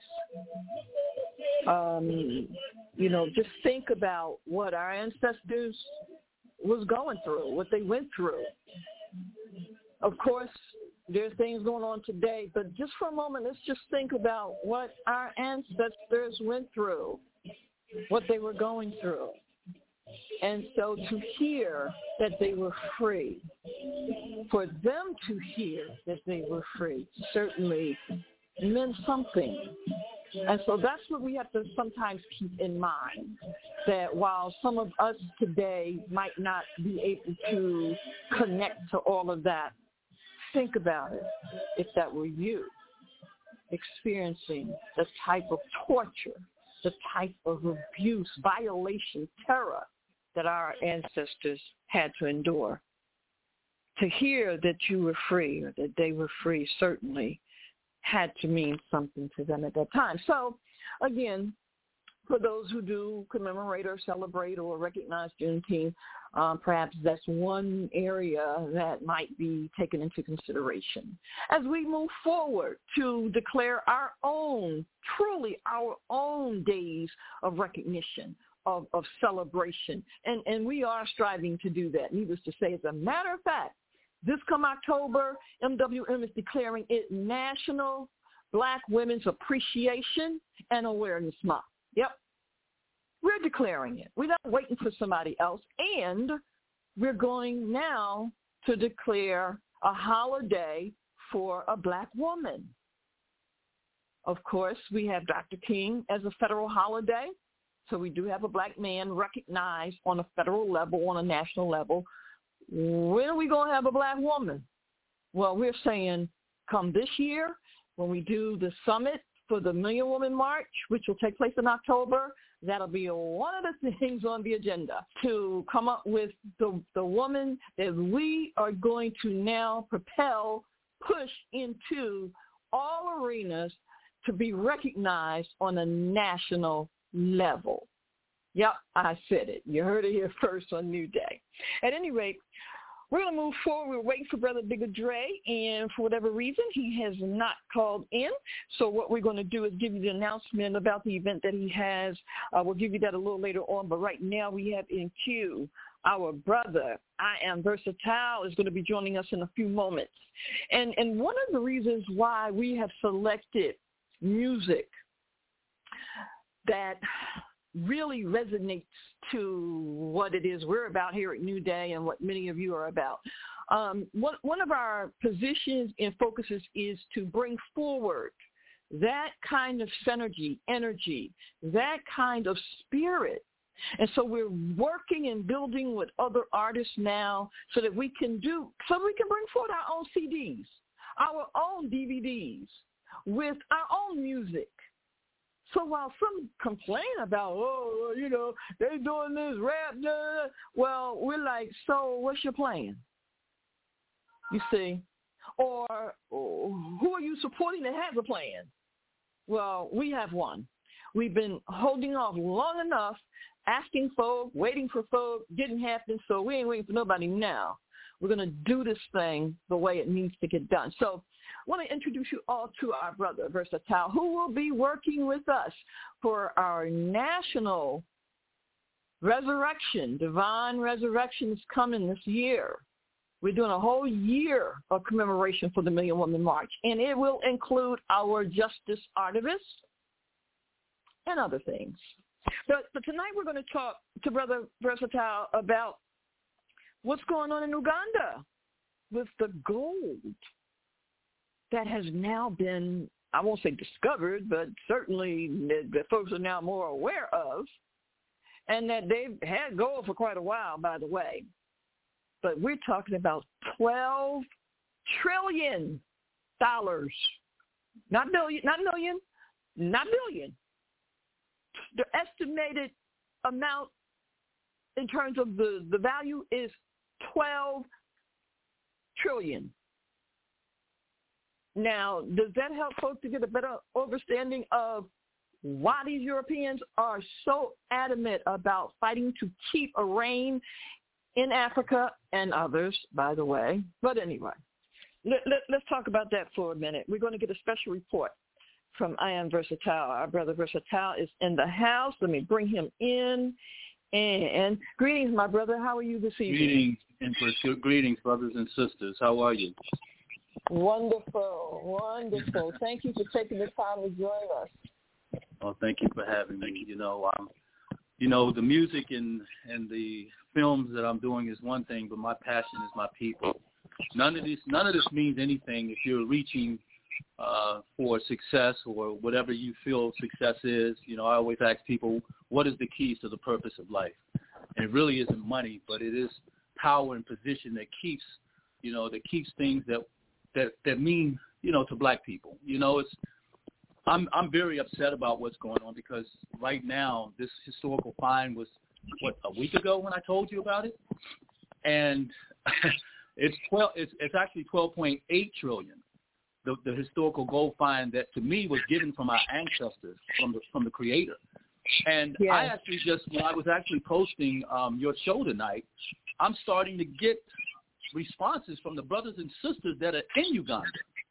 Um, you know, just think about what our ancestors was going through, what they went through. Of course, there's things going on today, but just for a moment, let's just think about what our ancestors went through, what they were going through. And so to hear that they were free, for them to hear that they were free, certainly meant something. And so that's what we have to sometimes keep in mind, that while some of us today might not be able to connect to all of that, think about it. If that were you experiencing the type of torture, the type of abuse, violation, terror that our ancestors had to endure, to hear that you were free or that they were free certainly had to mean something to them at that time. So, again, for those who do commemorate or celebrate or recognize Juneteenth, um, perhaps that's one area that might be taken into consideration as we move forward to declare our own, truly our own days of recognition, of, of celebration. And, and we are striving to do that. Needless to say, as a matter of fact, this come October, M W M is declaring it National Black Women's Appreciation and Awareness Month. Yep. We're declaring it. We're not waiting for somebody else. And we're going now to declare a holiday for a black woman. Of course, we have Doctor King as a federal holiday. So we do have a black man recognized on a federal level, on a national level. When are we going to have a black woman? Well, we're saying come this year when we do the summit for the Million Woman March, which will take place in October. That'll be one of the things on the agenda, to come up with the, the woman that we are going to now propel, push into all arenas to be recognized on a national level. Yep, I said it. You heard it here first on New Day. At any rate, we're going to move forward. We're waiting for Brother Bigger Dre, and for whatever reason, he has not called in. So what we're going to do is give you the announcement about the event that he has. Uh, we'll give you that a little later on, but right now we have in queue our brother, I Am Versatile, is going to be joining us in a few moments. And, and one of the reasons why we have selected music that really resonates to what it is we're about here at New Day and what many of you are about. Um, one, one of our positions and focuses is to bring forward that kind of synergy, energy, that kind of spirit. And so we're working and building with other artists now so that we can do, so we can bring forward our own C Ds, our own D V Ds with our own music. So while some complain about, oh, you know, they doing this rap, blah, blah, well, we're like, so what's your plan? You see? Or, or who are you supporting that has a plan? Well, we have one. We've been holding off long enough, asking folk, waiting for folk, didn't happen, so we ain't waiting for nobody now. We're going to do this thing the way it needs to get done. So I want to introduce you all to our brother, Versatile, who will be working with us for our national resurrection. Divine Resurrection is coming this year. We're doing a whole year of commemoration for the Million Woman March, and it will include our Justice Artivist and other things. But, but tonight we're going to talk to Brother Versatile about what's going on in Uganda with the gold that has now been, I won't say discovered, but certainly that, that folks are now more aware of, and that they've had gold for quite a while, by the way. But we're talking about twelve trillion dollars, not billion, not million, not billion. The estimated amount in terms of the, the value is twelve trillion. Now, does that help folks to get a better understanding of why these Europeans are so adamant about fighting to keep a reign in Africa and others, by the way? But anyway, let, let, let's talk about that for a minute. We're going to get a special report from I Am Versatile. Our brother Versatile is in the house. Let me bring him in. And greetings, my brother. How are you this evening? Greetings, Empress. Greetings, brothers and sisters. How are you? Wonderful, wonderful. Thank you for taking the time to join us. Well, thank you for having me. You know, um, you know, the music and and the films that I'm doing is one thing, but my passion is my people. None of this, none of this means anything if you're reaching uh, for success or whatever you feel success is, you know, I always ask people, what is the keys to the purpose of life? And it really isn't money, but it is power and position that keeps, you know, that keeps things that that that mean, you know, to black people. You know, it's I'm I'm very upset about what's going on because right now this historical find was what a week ago when I told you about it, and it's twelve. It's it's actually twelve point eight trillion. The the historical gold find that to me was given from our ancestors, from the from the Creator. And yes. I actually just when I was actually posting um, your show tonight, I'm starting to get responses from the brothers and sisters that are in Uganda.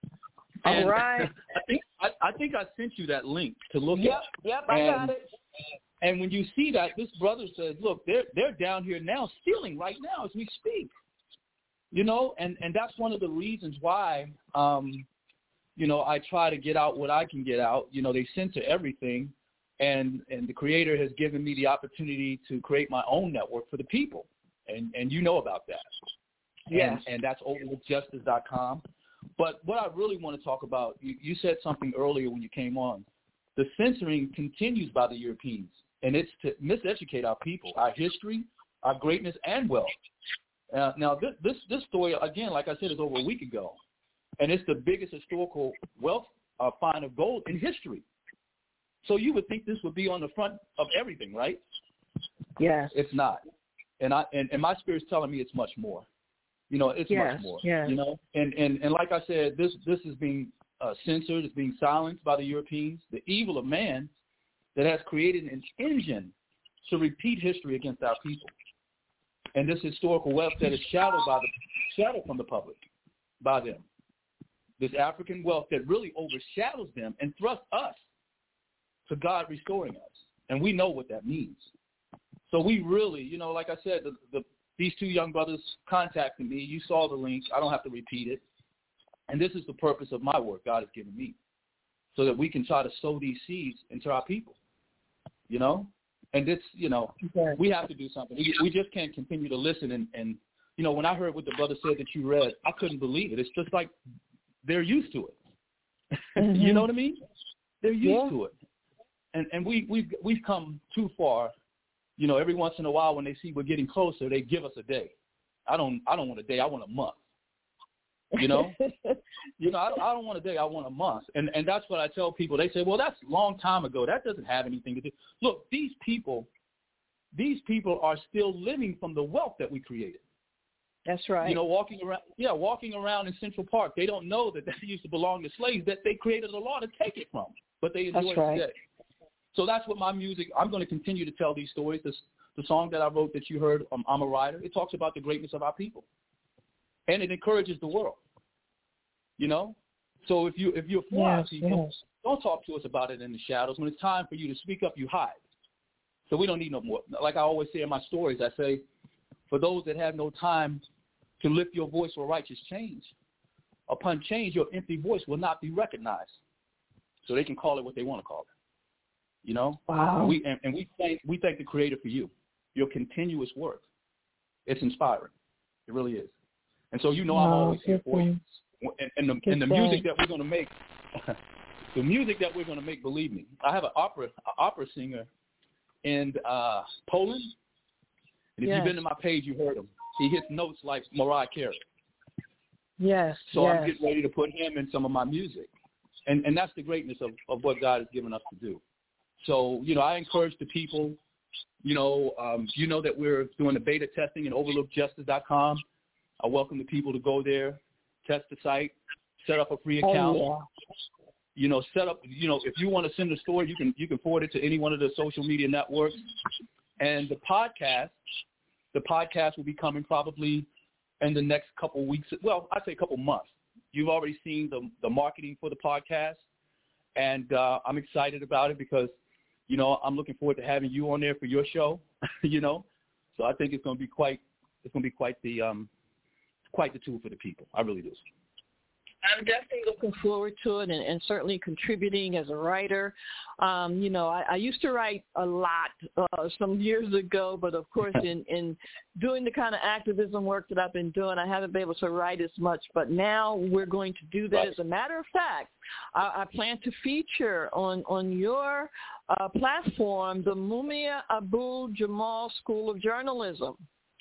And all right. I think I, I think I sent you that link to look yep, at. Yep, I and, got it. And when you see that, this brother says, "Look, they're they're down here now, stealing right now as we speak." You know, and, and that's one of the reasons why, um, you know, I try to get out what I can get out. You know, they censor everything, and and the Creator has given me the opportunity to create my own network for the people, and and you know about that. Yes. And, and that's overlook justice dot com. But what I really want to talk about, you, you said something earlier when you came on. The censoring continues by the Europeans, and it's to miseducate our people, our history, our greatness, and wealth. Uh, now, this, this this story, again, like I said, is over a week ago, and it's the biggest historical wealth uh, find of gold in history. So you would think this would be on the front of everything, right? Yes. It's not. And I and, and my spirit's telling me it's much more. You know, it's yes, much more, yes. you know. And, and, and like I said, this this is being uh, censored, it's being silenced by the Europeans, the evil of man that has created an engine to repeat history against our people. And this historical wealth that is shadowed by the shadowed from the public by them. This African wealth that really overshadows them and thrusts us to God restoring us. And we know what that means. So we really, you know, like I said, the, the these two young brothers contacted me. You saw the links. I don't have to repeat it. And this is the purpose of my work God has given me, so that we can try to sow these seeds into our people, you know? And it's, you know, okay. We have to do something. We, we just can't continue to listen. And, and, you know, when I heard what the brother said that you read, I couldn't believe it. It's just like they're used to it. Mm-hmm. You know what I mean? They're used yeah. to it. And and we, we've, we've come too far. You know, every once in a while when they see we're getting closer, they give us a day. I don't I don't want a day. I want a month. You know? you know, I, I don't want a day. I want a month. And and that's what I tell people. They say, well, that's a long time ago. That doesn't have anything to do. Look, these people, these people are still living from the wealth that we created. That's right. You know, walking around, yeah, walking around in Central Park. They don't know that that used to belong to slaves, that they created a law to take it from, but they enjoy that's it right. today. So that's what my music, I'm going to continue to tell these stories. This, the song that I wrote that you heard, um, I'm a Writer, it talks about the greatness of our people. And it encourages the world, you know? So if, you, if you're for yes, our people, yes. don't talk to us about it in the shadows. When it's time for you to speak up, you hide. So we don't need no more. Like I always say in my stories, I say, for those that have no time to lift your voice for righteous change, upon change, your empty voice will not be recognized. So they can call it what they want to call it. You know, wow. we and, and we thank we thank the Creator for you, your continuous work. It's inspiring, it really is. And so you know, wow, I'm always here for you. And, and the and the music that we're going to make, the music that we're going to make, believe me, I have an opera an opera singer in uh, Poland, and if yes. you've been to my page, you heard him. He hits notes like Mariah Carey. Yes. So yes. I'm getting ready to put him in some of my music, and and that's the greatness of, of what God has given us to do. So, you know, I encourage the people, you know, um, you know that we're doing the beta testing at overlook justice dot com. I welcome the people to go there, test the site, set up a free account. Oh, yeah. You know, set up, you know, if you want to send a story, you can you can forward it to any one of the social media networks. And the podcast, the podcast will be coming probably in the next couple weeks. Well, I'd say a couple months. You've already seen the, the marketing for the podcast, and uh, I'm excited about it because, you know, I'm looking forward to having you on there for your show, you know. So I think it's going to be quite, it's going to be quite the, um, quite the tool for the people. I really do. I'm definitely looking forward to it and, and certainly contributing as a writer. Um, you know, I, I used to write a lot uh, some years ago, but of course in, in doing the kind of activism work that I've been doing, I haven't been able to write as much. But now we're going to do that. Right. As a matter of fact, I, I plan to feature on, on your uh, platform the Mumia Abu-Jamal School of Journalism.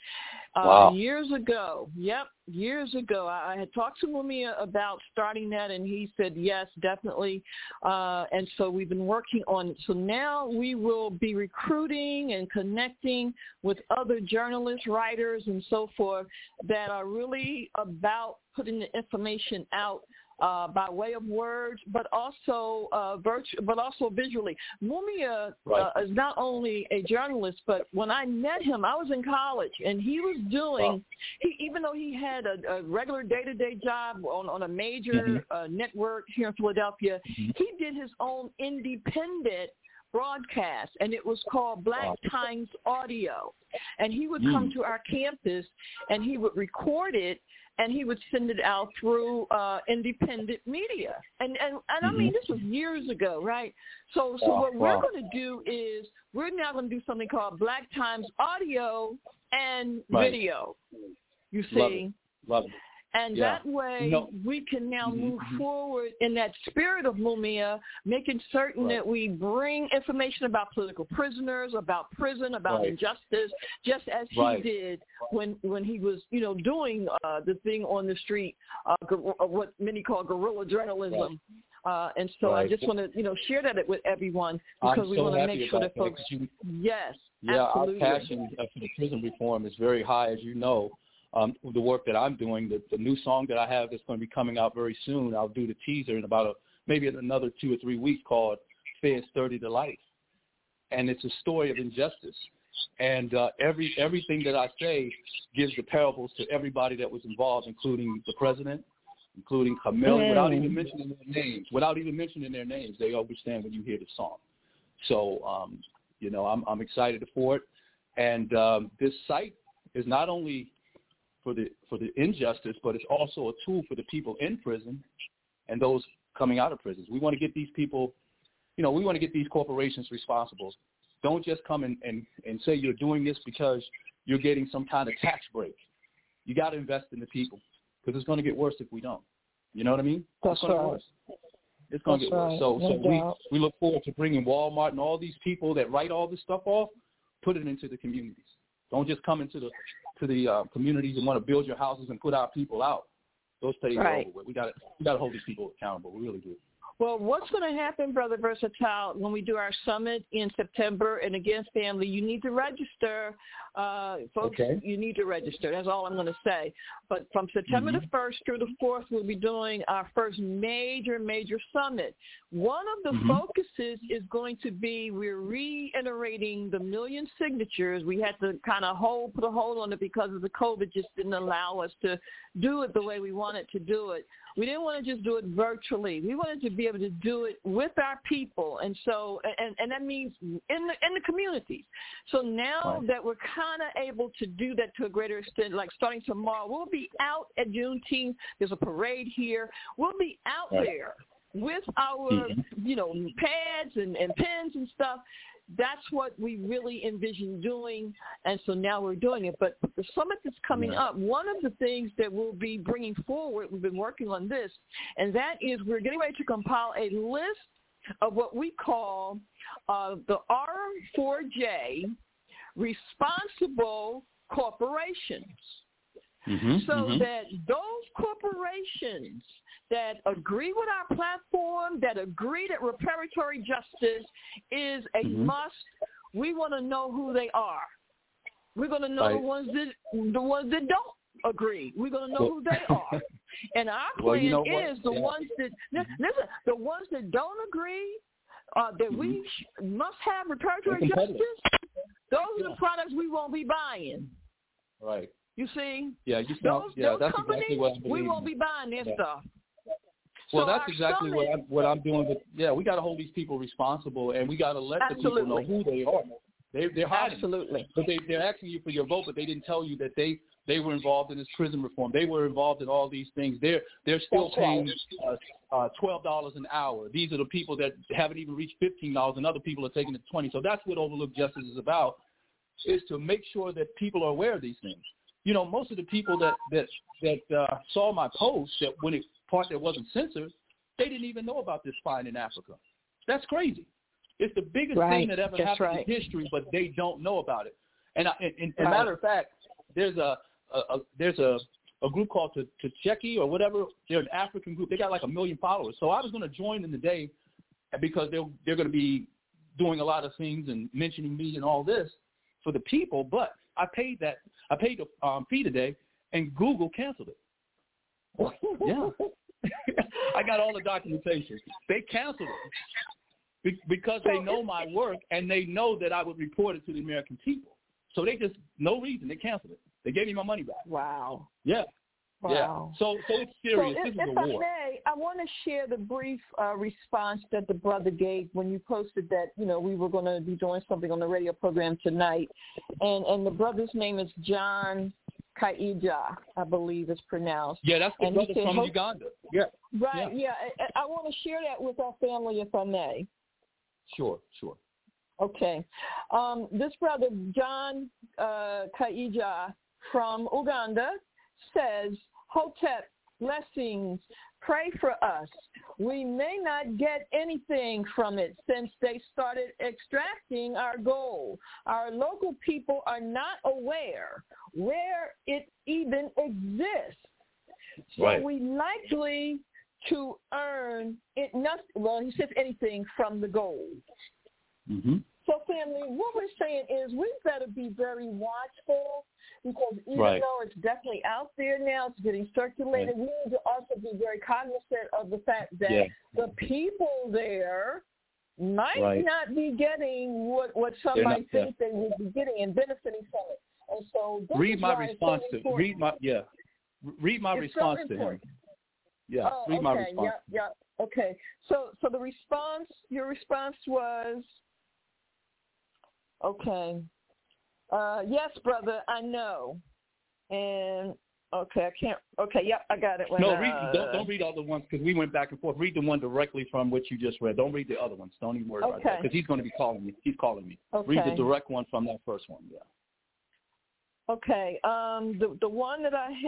Uh, wow. Years ago, yep, years ago, I, I had talked to Mumia about starting that, and he said, yes, definitely. Uh, and so we've been working on it. So now we will be recruiting and connecting with other journalists, writers, and so forth that are really about putting the information out Uh, by way of words, but also uh, virtu- but also visually. Mumia right. uh, is not only a journalist, but when I met him, I was in college, and he was doing, wow. he, even though he had a, a regular day-to-day job on, on a major mm-hmm. uh, network here in Philadelphia, mm-hmm. he did his own independent broadcast, and it was called Black wow. Times Audio. And he would mm. come to our campus, and he would record it, and he would send it out through uh, independent media. And and, and mm-hmm. I mean, this was years ago, right? So so wow. what wow. we're going to do is we're now going to do something called Black Times Audio and right. Video. You see? Love it. Love it. And yeah. that way no. we can now mm-hmm. move forward in that spirit of Mumia, making certain right. that we bring information about political prisoners, about prison, about right. injustice, just as right. he did when when he was, you know, doing uh, the thing on the street, uh, gu- what many call guerrilla journalism. Right. Uh, and so right. I just want to, you know, share that with everyone because I'm we so want to make sure that, that folks, you, yes, yeah, absolutely. Our passion for the prison reform is very high, as you know. Um, the work that I'm doing, the, the new song that I have that's going to be coming out very soon, I'll do the teaser in about a, maybe in another two or three weeks, called Feds thirty to Life. And it's a story of injustice. And uh, every everything that I say gives the parables to everybody that was involved, including the president, including Kamel, mm. without even mentioning their names. Without even mentioning their names, they understand when you hear the song. So, um, you know, I'm, I'm excited for it. And um, this site is not only for the for the injustice, but it's also a tool for the people in prison and those coming out of prisons. We want to get these people, you know, we want to get these corporations responsible. Don't just come and, and, and say you're doing this because you're getting some kind of tax break. You got to invest in the people because it's going to get worse if we don't. You know what I mean? That's it's going right. to get worse. It's going to get worse. Right. So, no so we, doubt. we look forward to bringing Walmart and all these people that write all this stuff off, put it into the communities. Don't just come into the to the uh, communities and want to build your houses and put our people out. Those days are right. over with. We got to we got to hold these people accountable. We really do. Well, what's going to happen, Brother Versatile, when we do our summit in September? And again, family, you need to register. Uh, folks, okay. you need to register. That's all I'm going to say. But from September mm-hmm. the first through the fourth, we'll be doing our first major, major summit. One of the mm-hmm. focuses is going to be we're reiterating the million signatures. We had to kind of hold, put a hold on it because of the COVID just didn't allow us to do it the way we wanted to do it. We didn't want to just do it virtually. We wanted to be able to do it with our people, and so and, and that means in the in the communities. So now right. that we're kind of able to do that to a greater extent, like starting tomorrow, we'll be out at Juneteenth. There's a parade here. We'll be out right. there with our mm-hmm. you know pads and, and pens and stuff. That's what we really envision doing, and so now we're doing it. But the summit that's coming up, one of the things that we'll be bringing forward, we've been working on this, and that is we're getting ready to compile a list of what we call uh, the R four J responsible corporations. Mm-hmm, so mm-hmm. that those corporations that agree with our platform, that agree that reparatory justice is a mm-hmm. must, we want to know who they are. We're going to know right. the ones that the ones that don't agree. We're going to know well, who they are. And our plan well, you know is the yeah. ones that mm-hmm. listen, the ones that don't agree uh, that mm-hmm. we sh- must have reparatory justice. Those yeah. are the products we won't be buying. Right. You see? Yeah, you those, yeah, those that's companies, exactly what I'm we won't be buying their yeah. stuff. Well, so that's exactly summit, what I'm what I'm doing. With, yeah, we got to hold these people responsible, and we got to let absolutely. the people know who they are. They, they're hiding. Absolutely. But they, they're asking you for your vote, but they didn't tell you that they, they were involved in this prison reform. They were involved in all these things. They're they're still That's paying right. uh, uh, twelve dollars an hour. These are the people that haven't even reached fifteen dollars, and other people are taking it to twenty dollars. So that's what Overlooked Justice is about, is to make sure that people are aware of these things. You know, most of the people that that that uh, saw my post, that when it part that wasn't censored, they didn't even know about this fine in Africa. That's crazy. It's the biggest right. thing that ever That's happened right. in history, but they don't know about it. And, I, and, and right. as a matter of fact, there's a, a, a there's a, a group called Tcheki or whatever. They're an African group. They got like a million followers. So I was going to join in the day because they're they're going to be doing a lot of things and mentioning me and all this for the people. But I paid that I paid the um, fee today, and Google canceled it. Yeah, I got all the documentation. They canceled it. Because they know my work and they know that I would report it to the American people. So they just, no reason, they canceled it. They gave me my money back. Wow. Yeah. Wow. Yeah. So, so it's serious. So this if, is if a I war. may, I want to share the brief uh, response that the brother gave when you posted that, you know, we were going to be doing something on the radio program tonight. And, and the brother's name is John Kaija, I believe it's pronounced. Yeah, that's the and brother said, from Uganda. Yeah. Right, yeah. yeah. I, I want to share that with our family if I may. Sure, sure. Okay. Um, this brother, John uh, Kaija from Uganda, says, Hotep, blessings, pray for us. We may not get anything from it since they started extracting our gold. Our local people are not aware where it even exists. So right. we likely to earn it not well he says anything from the gold. Mm-hmm. So family, what we're saying is we better be very watchful, because even right. though it's definitely out there now, it's getting circulated, right. we need to also be very cognizant of the fact that yeah. the people there might right. not be getting what, what some not, might think yeah. they would be getting and benefiting from it. And so this read is my why response it's so to important. read my yeah read my it's response so to important. him. Yeah, oh, read okay. my response. Yeah, yeah. Okay. So, so the response, your response was, okay. Uh, yes, brother, I know. And okay, I can't. Okay, yep, I got it. When, no, uh, read, don't don't read all the ones because we went back and forth. Read the one directly from what you just read. Don't read the other ones. Don't even worry okay. about that because he's going to be calling me. He's calling me. Okay. Read the direct one from that first one. Yeah. Okay. Um, the the one that I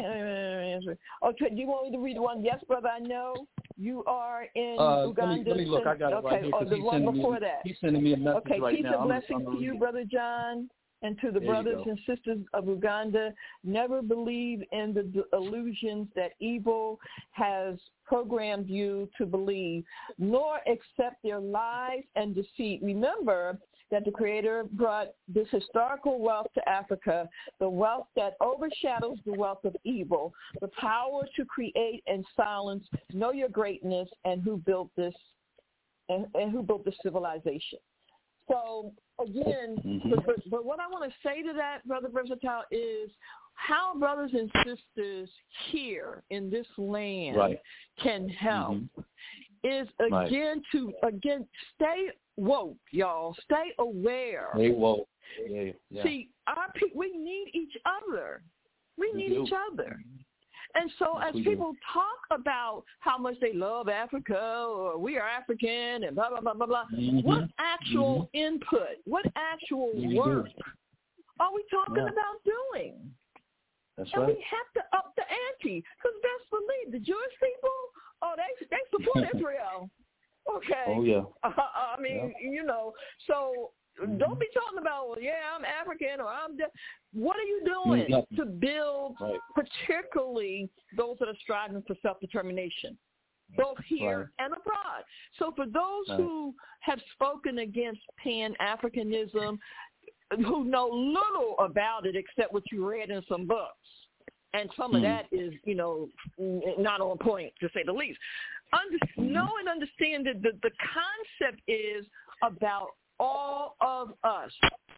okay. Do you want me to read the one? Yes, brother, I know you are in uh, Uganda. Let me, let me look. I got it okay. right here. Oh, the he's one before me, that. He's sending me a message okay. right Peace now. and blessings I'm, I'm to you, read. Brother John, and to the there brothers and sisters of Uganda. Never believe in the d- illusions that evil has programmed you to believe, nor accept their lies and deceit. Remember that the Creator brought this historical wealth to Africa, the wealth that overshadows the wealth of evil, the power to create and silence, know your greatness, and who built this, and, and who built this civilization. So again, mm-hmm. but, but, but what I want to say to that, Brother Versatile, is how brothers and sisters here in this land right. can help mm-hmm. is again right. to again stay woke, y'all. Stay aware. Stay woke. Yeah, yeah. See, our pe- we need each other. We, we need do. each other. And so yes, as people do. talk about how much they love Africa or we are African and blah, blah, blah, blah, blah, mm-hmm. what actual mm-hmm. input, what actual we work do. are we talking yeah. about doing? That's and right. we have to up the ante because best believe the Jewish people, oh, they they support Israel. Okay. Oh, yeah. Uh, I mean, yeah. you know, so mm-hmm. don't be talking about, well, yeah, I'm African or I'm de-. What are you doing mm-hmm. to build right. particularly those that are striving for self-determination, both here right. and abroad? So for those right. who have spoken against Pan-Africanism, who know little about it except what you read in some books, and some of mm. that is, you know, not on point, to say the least. Under, mm-hmm. Know and understand that the, the concept is about all of us.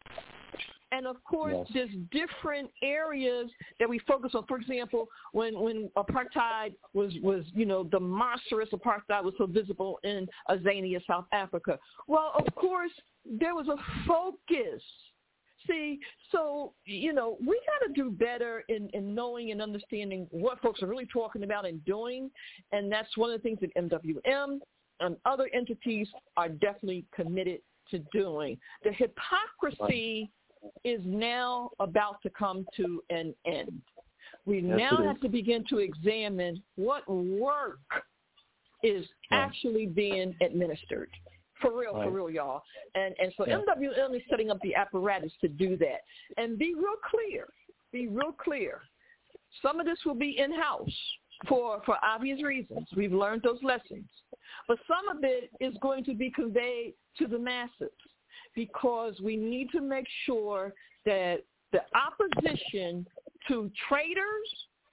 And, of course, yes. there's different areas that we focus on. For example, when, when apartheid was, was, you know, the monstrous apartheid was so visible in Azania, South Africa. Well, of course, there was a focus See, so, you know, we got to do better in, in knowing and understanding what folks are really talking about and doing, and that's one of the things that M W M and other entities are definitely committed to doing. The hypocrisy is now about to come to an end. We yes, now have to begin to examine what work is right. actually being administered. For real, right. for real, y'all. And and so yeah. M W M is setting up the apparatus to do that. And be real clear, be real clear. Some of this will be in-house for, for obvious reasons. We've learned those lessons. But some of it is going to be conveyed to the masses because we need to make sure that the opposition to traitors,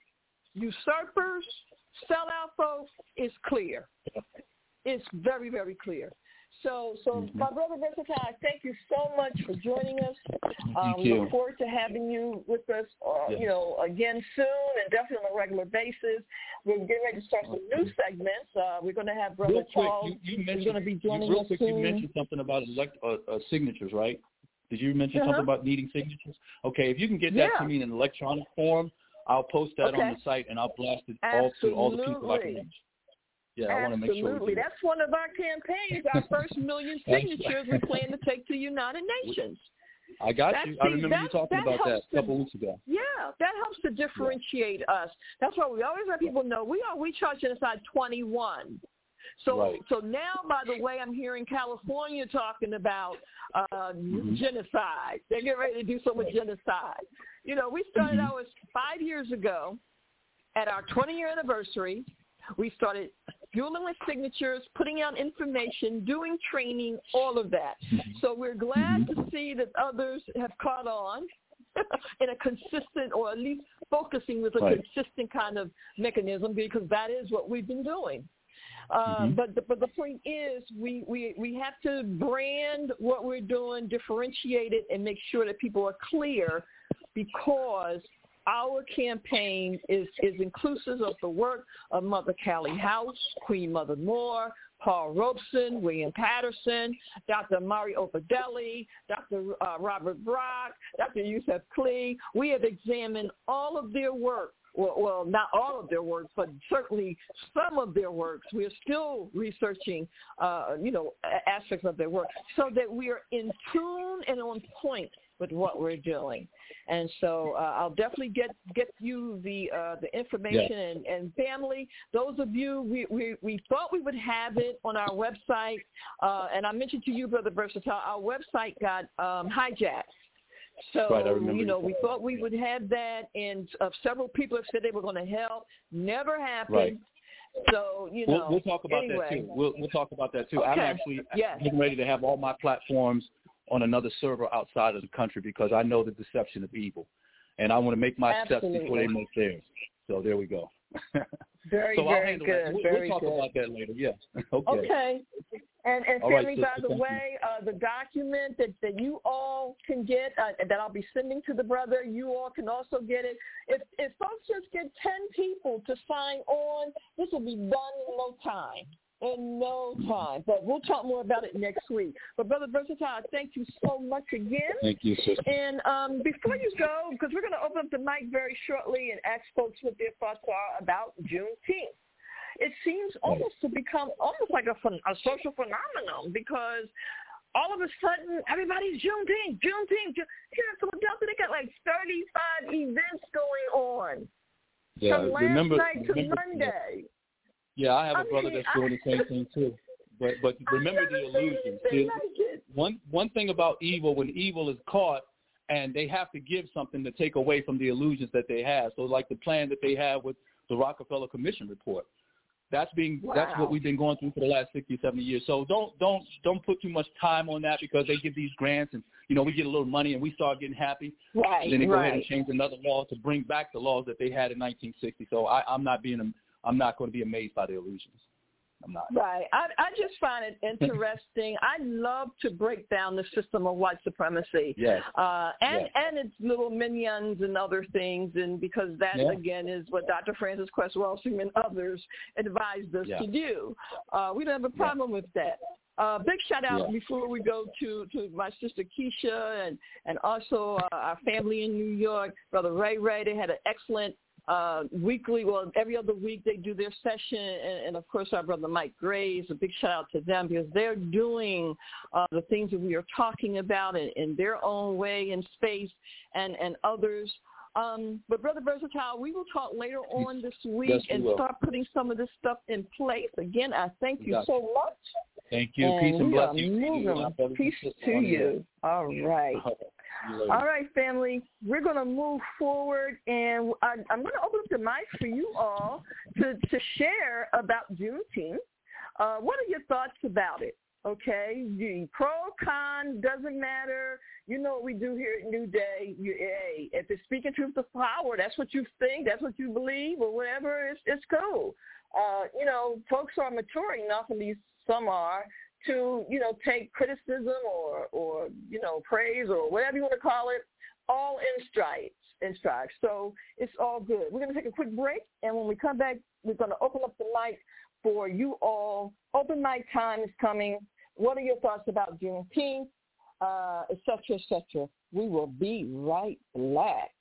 usurpers, sellout folks is clear. It's very, very clear. So, so mm-hmm. my brother Versatile, thank you so much for joining us. Um, thank you. Look forward to having you with us, uh, yes. you know, again soon and definitely on a regular basis. We're getting ready to start some new segments. Uh, we're going to have Brother real quick, Charles. You, you mentioned, going to be joining you, real us quick, soon. you mentioned something about elect, uh, uh, signatures, right? Did you mention uh-huh. something about needing signatures? Okay, if you can get that yeah. to me in an electronic form, I'll post that okay. on the site and I'll blast it Absolutely. all to all the people I can reach. Yeah, I want to make sure. Absolutely. That's one of our campaigns, our first million signatures we plan to take to United Nations. I got That's you. The, I remember that, you talking that about that a couple to, weeks ago. Yeah, that helps to differentiate yeah. us. That's why we always let people know we are we charge genocide twenty-one. So right. so now, by the way, I'm hearing California talking about uh, mm-hmm. genocide. They're getting ready to do so much right. genocide. You know, we started mm-hmm. out five years ago at our twenty-year anniversary. We started fueling with signatures, putting out information, doing training, all of that. Mm-hmm. So we're glad mm-hmm. to see that others have caught on in a consistent, or at least focusing with a right. consistent kind of mechanism, because that is what we've been doing. Uh, mm-hmm. But the, but the point is, we, we, we have to brand what we're doing, differentiate it, and make sure that people are clear, because our campaign is, is inclusive of the work of Mother Callie House, Queen Mother Moore, Paul Robeson, William Patterson, Doctor Mari Opadelli, Doctor Uh, Robert Brock, Doctor Yusef Klee. We have examined all of their work. Well, well, not all of their works, but certainly some of their works. We are still researching, uh, you know, aspects of their work, so that we are in tune and on point with what we're doing. And so uh, I'll definitely get get you the uh, the information. Yeah. and, and family. Those of you, we, we, we thought we would have it on our website, uh, and I mentioned to you, Brother Versatile, our website got um, hijacked. So, right, you know, we thought we would have that, and uh, several people have said they were going to help. Never happened. Right. So, you know. We'll, we'll talk about anyway. that, too. We'll, we'll talk about that, too. Okay. I'm actually yes. getting ready to have all my platforms on another server outside of the country, because I know the deception of evil. And I want to make my Absolutely. steps before they make theirs. So there we go. Very, so very I'll good. That. We'll, very we'll talk good. about that later, yeah. Okay. Okay. And, and all family, right, by the way, uh, the document that, that you all can get, uh, that I'll be sending to the brother, you all can also get it. If, if folks just get ten people to sign on, this will be done in no time. In no time. But we'll talk more about it next week. But, Brother Versatile, thank you so much again. Thank you, sister. And um, before you go, because we're going to open up the mic very shortly and ask folks what their thoughts are about Juneteenth. It seems almost to become almost like a, a social phenomenon, because all of a sudden everybody's Juneteenth, Juneteenth. Here in Philadelphia, they got like thirty-five events going on yeah, from last remember, night to remember, Monday. Yeah, I have a I brother mean, that's doing I, the same thing too. But but remember the illusion. The, like one one thing about evil, when evil is caught, and they have to give something to take away from the illusions that they have. So like the plan that they have with the Rockefeller Commission report. That's being wow. that's what we've been going through for the last sixty, seventy years. So don't don't don't put too much time on that, because they give these grants and you know we get a little money and we start getting happy. Right. And then they go right. ahead and change another law to bring back the laws that they had in nineteen sixty. So I, I'm not being I'm not going to be amazed by the illusions. I'm not. Right. I, I just find it interesting. I love to break down the system of white supremacy. Yes. Uh, and, yes. and its little minions and other things, and because that, yeah. again, is what Doctor Francis Cress Welsing and others advised us yeah. to do. Uh, we don't have a problem yeah. with that. Uh, big shout out Yeah. before we go to, to my sister Keisha and, and also uh, our family in New York, Brother Ray Ray. They had an excellent uh, weekly, well, every other week they do their session. And, and, of course, our brother Mike Graves, a big shout out to them because they're doing uh, the things that we are talking about in, in their own way and space and, and others. Um, but, Brother Versatile, we will talk later on this week Yes, we and will. start putting some of this stuff in place. Again, I thank you Got so much. Thank you. And Peace and we are blessings. moving. Peace to you. All right. All right, family. We're going to move forward, and I, I'm going to open up the mic for you all to, to share about Juneteenth. Uh, what are your thoughts about it? Okay, the pro, con, doesn't matter. You know what we do here at New Day. You, hey, if it's speaking truth to power, that's what you think, that's what you believe, or whatever, it's, it's cool. Uh, you know, folks are maturing enough, at least some are, to, you know, take criticism or, or, you know, praise or whatever you want to call it, all in strides, in strides. So it's all good. We're going to take a quick break, and when we come back, we're going to open up the mic for you all. Open mic time is coming. What are your thoughts about Juneteenth, uh, et cetera, et cetera? We will be right back.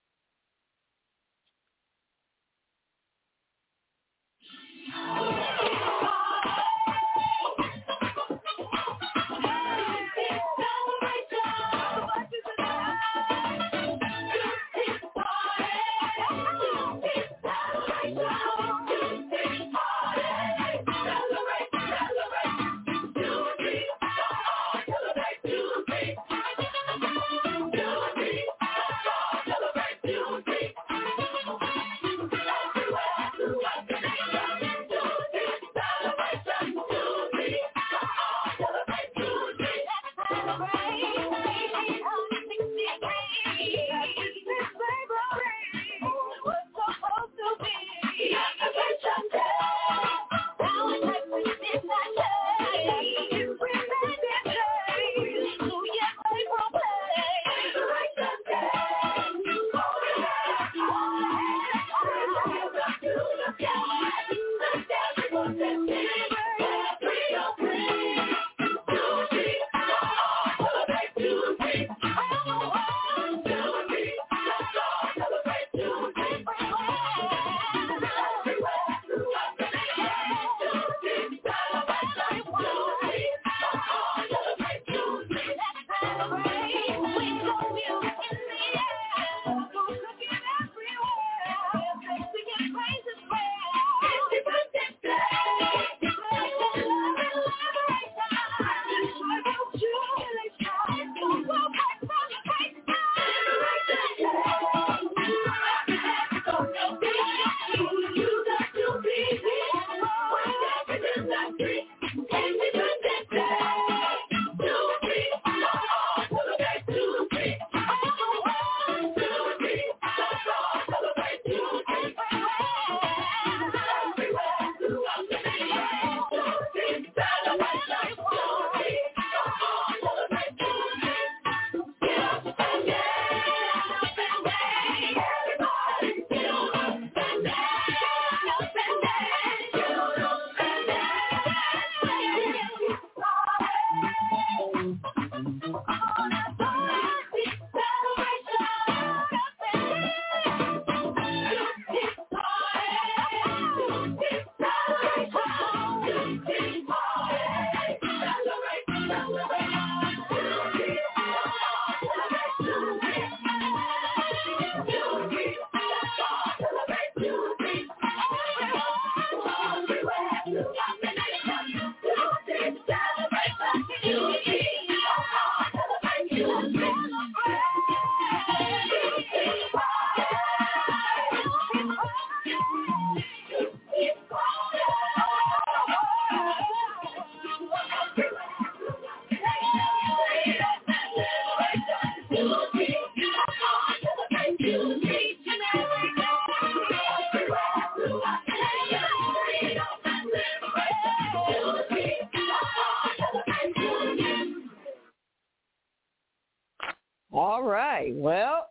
All right. Well,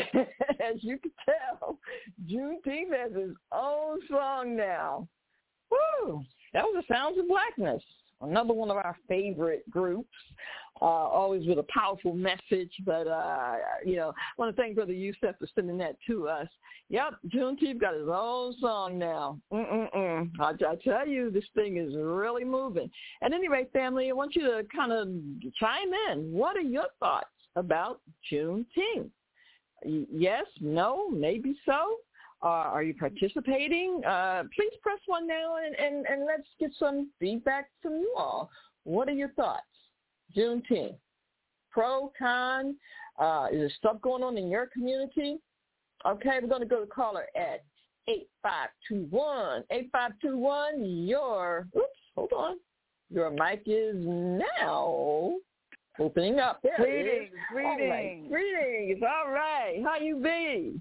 as you can tell, Juneteenth has his own song now. Woo! That was the Sounds of Blackness. another one of our favorite groups, uh, always with a powerful message. But, uh, you know, I want to thank Brother Yusef for sending that to us. Yep, Juneteenth got his own song now. Mm-mm-mm. I, I tell you, this thing is really moving. At any rate, family, I want you to kind of chime in. What are your thoughts about Juneteenth? Yes, no, maybe so. Uh, are you participating? Uh, please press one now and, and, and let's get some feedback from you all. What are your thoughts? Juneteenth, pro, con, uh, is there stuff going on in your community? Okay, we're going to go to caller at eight five two one. eight five two one, your, oops, hold on. Your mic is now opening up. There greetings, greetings. All right. Greetings, all right. How you be?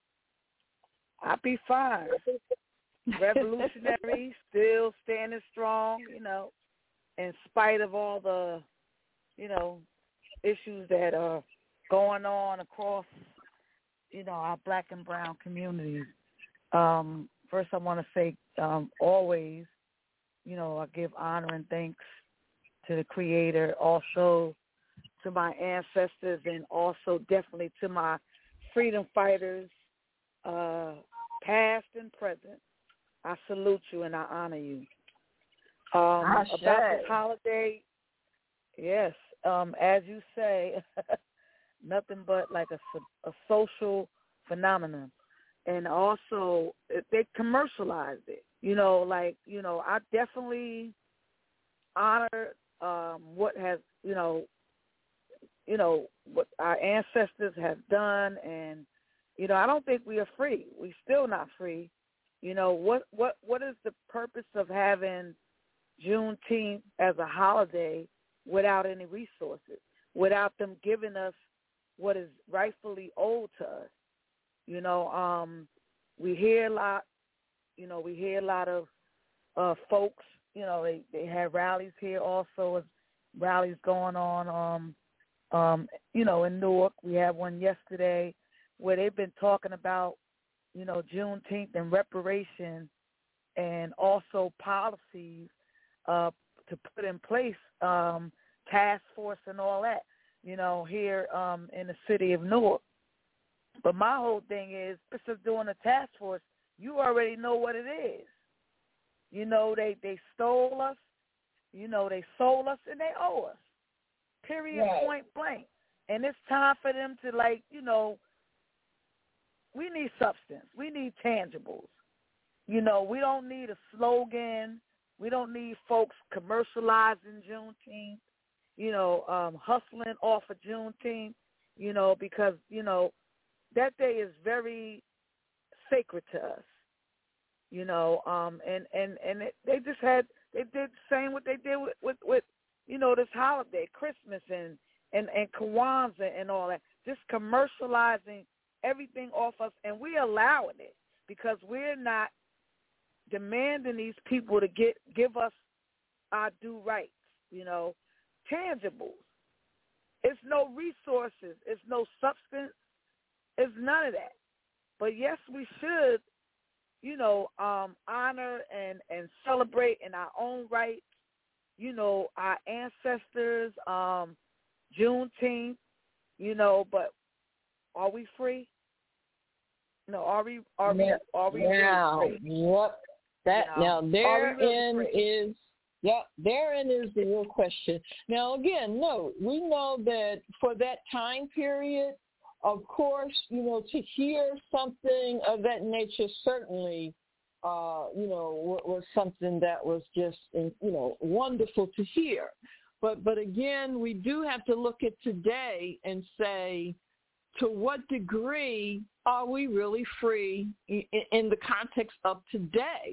I be fine. Revolutionary, still standing strong, you know, in spite of all the, you know, issues that are going on across, you know, our black and brown communities. Um, first, I want to say um, always, you know, I give honor and thanks to the Creator, also to my ancestors, and also definitely to my freedom fighters, uh, past and present. I salute you and I honor you. Um, about this holiday, yes, um, as you say, nothing but like a, a social phenomenon. And also, they commercialized it. You know, like, you know, I definitely honor um, what has, you know, you know, what our ancestors have done. And, you know, I don't think we are free. We're still not free. You know, what, what, what is the purpose of having Juneteenth as a holiday without any resources, without them giving us what is rightfully owed to us? You know, um, we hear a lot, you know, we hear a lot of uh, folks, you know, they, they have rallies here also, rallies going on, um, um, you know, in Newark. We had one yesterday where they've been talking about, you know, Juneteenth and reparation and also policies uh, to put in place, um, task force and all that, you know, here um, in the city of Newark. But my whole thing is, instead of doing a task force, you already know what it is. You know, they, they stole us. You know, they sold us and they owe us, period, right. Point blank. And it's time for them to, like, you know, we need substance. We need tangibles. You know, we don't need a slogan. We don't need folks commercializing Juneteenth, you know, um, hustling off of Juneteenth, you know, because, you know, that day is very sacred to us, you know, um, and, and, and it, they just had, they did the same what they did with, with, with you know, this holiday, Christmas and, and, and Kwanzaa and all that, just commercializing everything off us, and we're allowing it because we're not demanding these people to get give us our due rights, you know, tangibles. It's no resources. It's no substance. It's none of that. But yes, we should, you know, um, honor and, and celebrate in our own rights, you know, our ancestors, um, Juneteenth, you know, but are we free? No, are we, are we, are we now, really free? Yep. That, you know, now, therein really is, yep, therein is the real question. Now, again, no, we know that for that time period, of course, you know, to hear something of that nature certainly, uh, you know, was something that was just, you know, wonderful to hear. But, but again, we do have to look at today and say, to what degree are we really free in, in the context of today?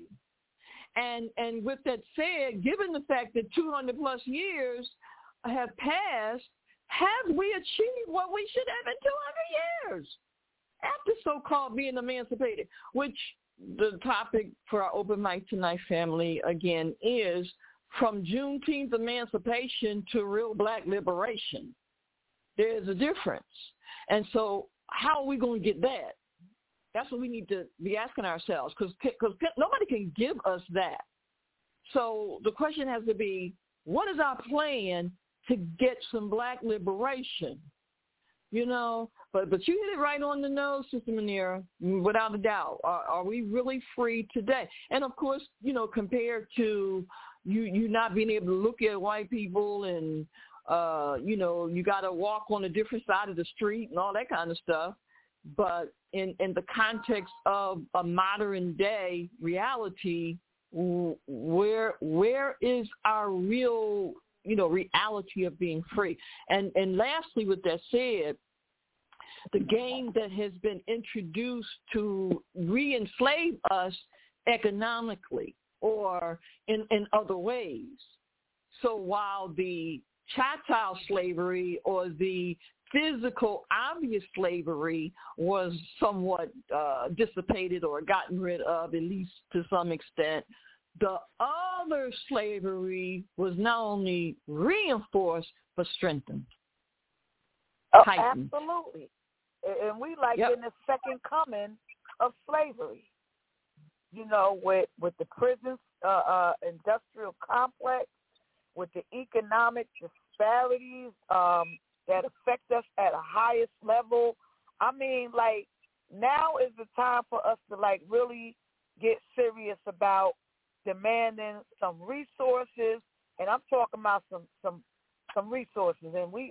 And and with that said, given the fact that two hundred plus years have passed, have we achieved what we should have in two hundred years after so-called being emancipated? Which the topic for our open mic tonight, family, again, is from Juneteenth emancipation to real black liberation. There's a difference. And so how are we going to get that? That's what we need to be asking ourselves, because because nobody can give us that. So the question has to be, what is our plan to get some black liberation? You know, but but you hit it right on the nose, Sister Manira, without a doubt. Are, are we really free today? And, of course, you know, compared to you, you not being able to look at white people and, uh, you know, you got to walk on a different side of the street and all that kind of stuff. But in, in the context of a modern day reality, where where is our real, you know, reality of being free? And and lastly, with that said, the game that has been introduced to re-enslave us economically or in, in other ways. So while the chattel slavery or the physical obvious slavery was somewhat uh, dissipated or gotten rid of, at least to some extent, the other slavery was not only reinforced but strengthened. Oh, absolutely. And we like yep. in the second coming of slavery, you know, with, with the prison uh, uh, industrial complex, with the economic disparities um, that affect us at a highest level. I mean, like, now is the time for us to, like, really get serious about demanding some resources, and I'm talking about some some, some resources. And we,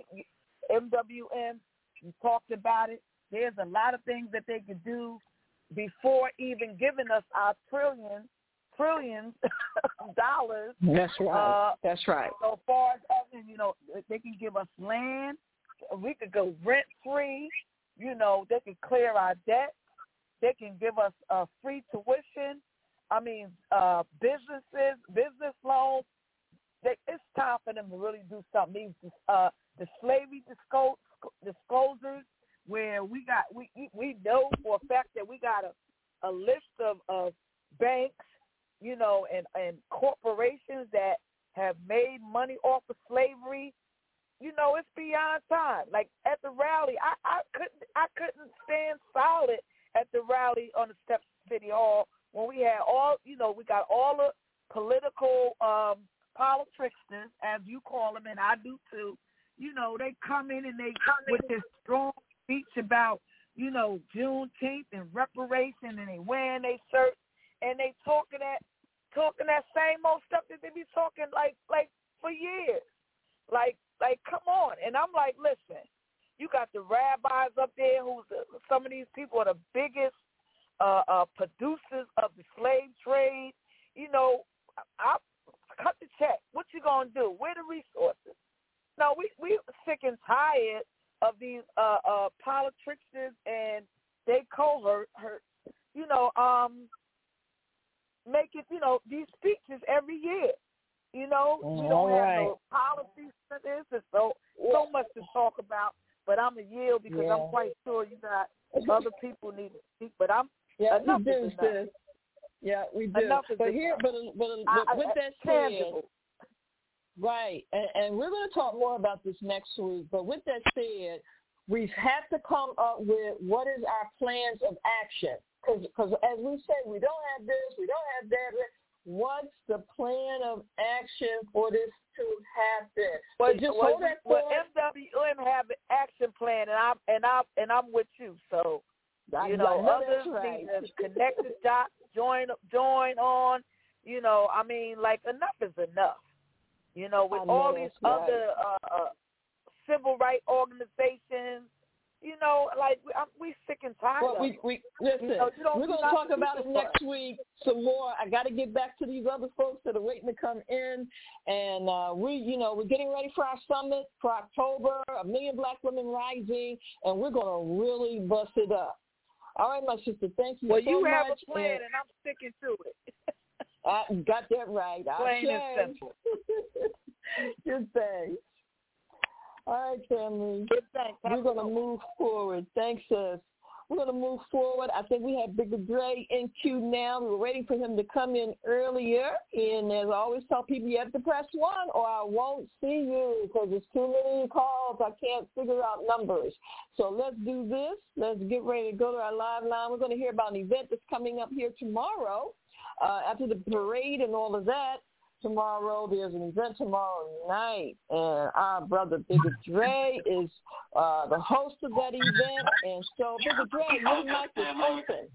M W M, we talked about it. There's a lot of things that they could do before even giving us our trillions, trillions of dollars. That's right. Uh, That's right. So far as, you know, they can give us land. We could go rent-free. You know, they can clear our debt. They can give us uh, free tuition. I mean, uh, businesses, business loans. They, it's time for them to really do something. These, uh, the slavery disclosures, disclosures, where we got we we know for a fact that we got a, a list of, of banks, you know, and, and corporations that have made money off of slavery. You know, it's beyond time. Like at the rally, I, I couldn't I couldn't stand solid at the rally on the steps of City Hall when we had all, you know, we got all the political um, politricksters, as you call them, and I do too. You know, they come in and they come with this strong speech about, you know, Juneteenth and reparation, and they wearing their shirts, and they talking that talking that same old stuff that they be talking like like for years. Like, like, come on. And I'm like, listen, you got the rabbis up there who's the, some of these people are the biggest uh, uh, producers of the slave trade. You know, I, I cut the check. What you gonna do? Where the resources? No, we we sick and tired of these uh, uh, politricksters and they cohort, her, you know, um, making, you know, these speeches every year. You know, we don't All have right. no policies for this. There's so, so much to talk about, but I'm a yield because yeah. I'm quite sure you got other people need to speak, but I'm, yeah, enough we do, is enough. sis. Yeah, we do. Enough is but enough. here, but, but, but I, with I, that tangible. said, right, and, and we're going to talk more about this next week, but with that said, we've had to come up with what is our plans of action, because as we say, we don't have this, we don't have that. What's the plan of action for this to happen? Well, so just well, hold that well, thought. M W M have an action plan, and I'm and I'm and I'm with you. So you know, know others right. need to connect the dots, join join on. You know, I mean, like enough is enough. You know, with all these right. other uh, uh, civil rights organizations. You know, like we, I'm, we sick and tired well, of we, it. we, listen, you know, you we're going to talk about it next week some more. I got to get back to these other folks that are waiting to come in. And uh, we, you know, we're getting ready for our summit for October, A Million Black Women Rising, and we're going to really bust it up. All right, my sister, thank you well, so you much. have a plan, and, and I'm sticking to it. I got that right. Plain and simple. Good thing. All right, family. Good thanks. We're going to move forward. Thanks, sis. We're going to move forward. I think we have Bigger Dre in queue now. We were waiting for him to come in earlier. And as I always tell people, you have to press one or I won't see you because there's too many calls. I can't figure out numbers. So let's do this. Let's get ready to go to our live line. We're going to hear about an event that's coming up here tomorrow uh, after the parade and all of that. tomorrow. There's an event tomorrow night, and our brother Bigger Dre is uh, the host of that event. And so, Bigger Dre, your mic is open.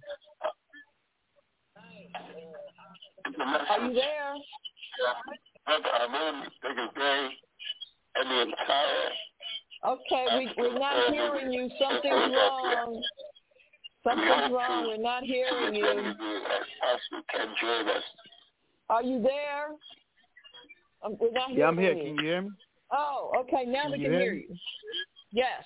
Are you there? I'm in Bigger Dre and the entire. Okay, we, we're not hearing you. Something's wrong. Something's wrong. We're not hearing you. Can join us. Are you there? Um, we're not yeah, I'm here. you. Can you hear me? Oh, okay. Now can we you can hear, hear you. Yes.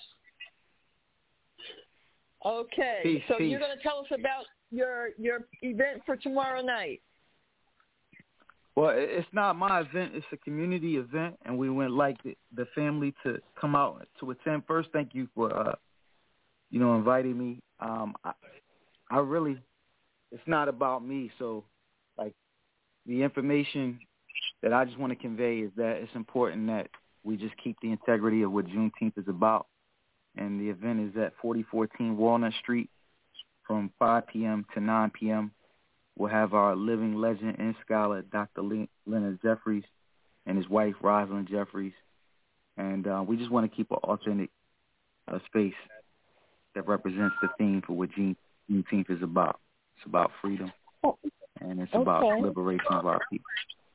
Okay. Peace, so peace. You're going to tell us about your your event for tomorrow night. Well, it's not my event. It's a community event, and we would like the, the family to come out to attend. First, thank you for, uh, you know, inviting me. Um, I, I really, it's not about me. So, like, the information that I just want to convey is that it's important that we just keep the integrity of what Juneteenth is about. And the event is at forty fourteen Walnut Street from five p.m. to nine p.m. We'll have our living legend and scholar, Doctor Leonard Jeffries, and his wife, Rosalind Jeffries. And uh, we just want to keep an authentic uh, space that represents the theme for what Juneteenth is about. It's about freedom, and it's okay. about liberation of our people.